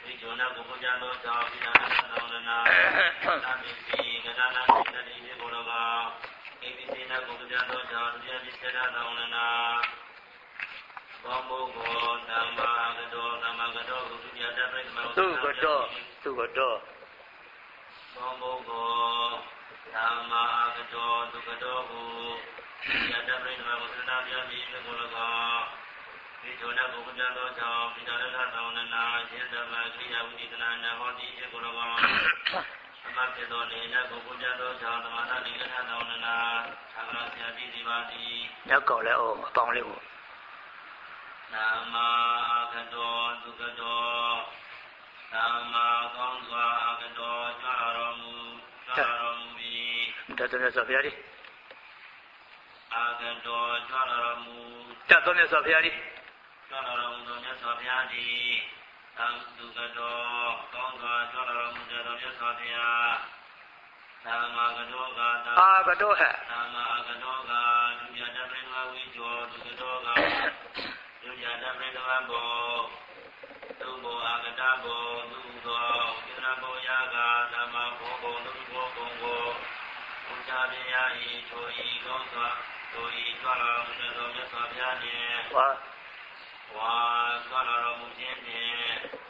S2: ဝိဇ္ဇနာကိုကိုကြသောကြောင့်ပိဋကသောနနာသတိပိကဒနာစိတ္တိဒီကိုလောကဧပိစေနကိုကိုကြသောကြောင့်တရားပိစေတသောနနာဘောမောကိုသမ္မာကတောသမ္မာကတောဒုတိယတပိသမသုကတော
S1: သုကတော
S2: ဘောမောကိုသမ္မာကတောသုကတောဟုယတပိသမသုနာပြပိဒီကိုလောကဒီဇောနဘုရားတော်ကြောင့်ပိဋကသောနနာရှင်းသမခိယဝိဒနာနဟောတိဧကုလကောအမပြေတော်နေနဘုရားတော်ကြောင့်သမထနိကထသောနနာသာဂရဆရာတိဒီပါတိ
S1: နောက်ကောက်လဲအောင်အပေါင်းလေးကို
S2: သမ္မာအာဂတောသုကတောသမ္မာကောင်းစွာအာဂတောကြွတော်မူကြွတော်မူပြီး
S1: တတ်တော်ဆိုဘုရားဒီ
S2: အာဂတောကြွတော်မူ
S1: တတ်တော်ဆိုဘုရားဒီ
S2: သောတော်မူသောမြတ်စွာဘုရားသည်သံသူကတော်ကောင်းစွာသောတော်မူသောမြတ်စွာဘုရားသမ္မာကတောကသာ
S1: အာကတောဟ
S2: သမ္မာအာကတောကဒုညတပရိဝဝိကျော်သူကတောကဒုညတပရိဝဘောသူဘောအာကတဘောသူသောဣန္ဒဘောယာကသမ္မာဘောဘောသူဘောဘောကိုဘုရားပြရာဤချိုဤကောင်းစွာချိုဤသောတော်မူသောမြတ်စွာဘုရားနှင့်
S1: ဝါ
S2: ဝါသောတော်မူခြင်းဖြင့်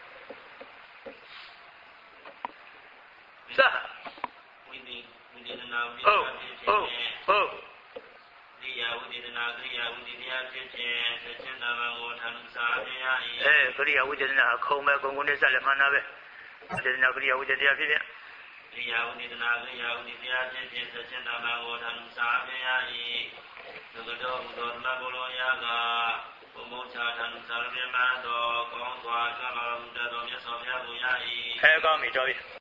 S1: သ
S2: ဝိတိဝိတေသနာဝိ
S1: ဟုတ်ဟုတ်ဟုတ်
S2: ဒီယဝိတေသနာကိယဝိတေတရားဖြစ်ခြင်းသစ္စာတမန်ကိုထံစာပြရ၏
S1: အဲကရိယာဝိတေသနာခုံမဲ့ကုံကုန်းနဲ့ဆက်လက်မှန်တာပဲဝိတေသနာကရိယာဝိတေတရားဖြစ်ဖြင့်
S2: ဒီယဝိတေသနာကိယဝိတေတရားဖြစ်ခြင်းသစ္စာတမန်ကိုထံစာပြရ၏သုကတောဘုသောသမဘောလောယာကဘုံဘုံချာထံစာပြမသောကောင်းစွာကြောင့်တော်မြတ်စွာဘုရားကိုရ၏
S1: အဲကောင်းပြီတော်ပြီ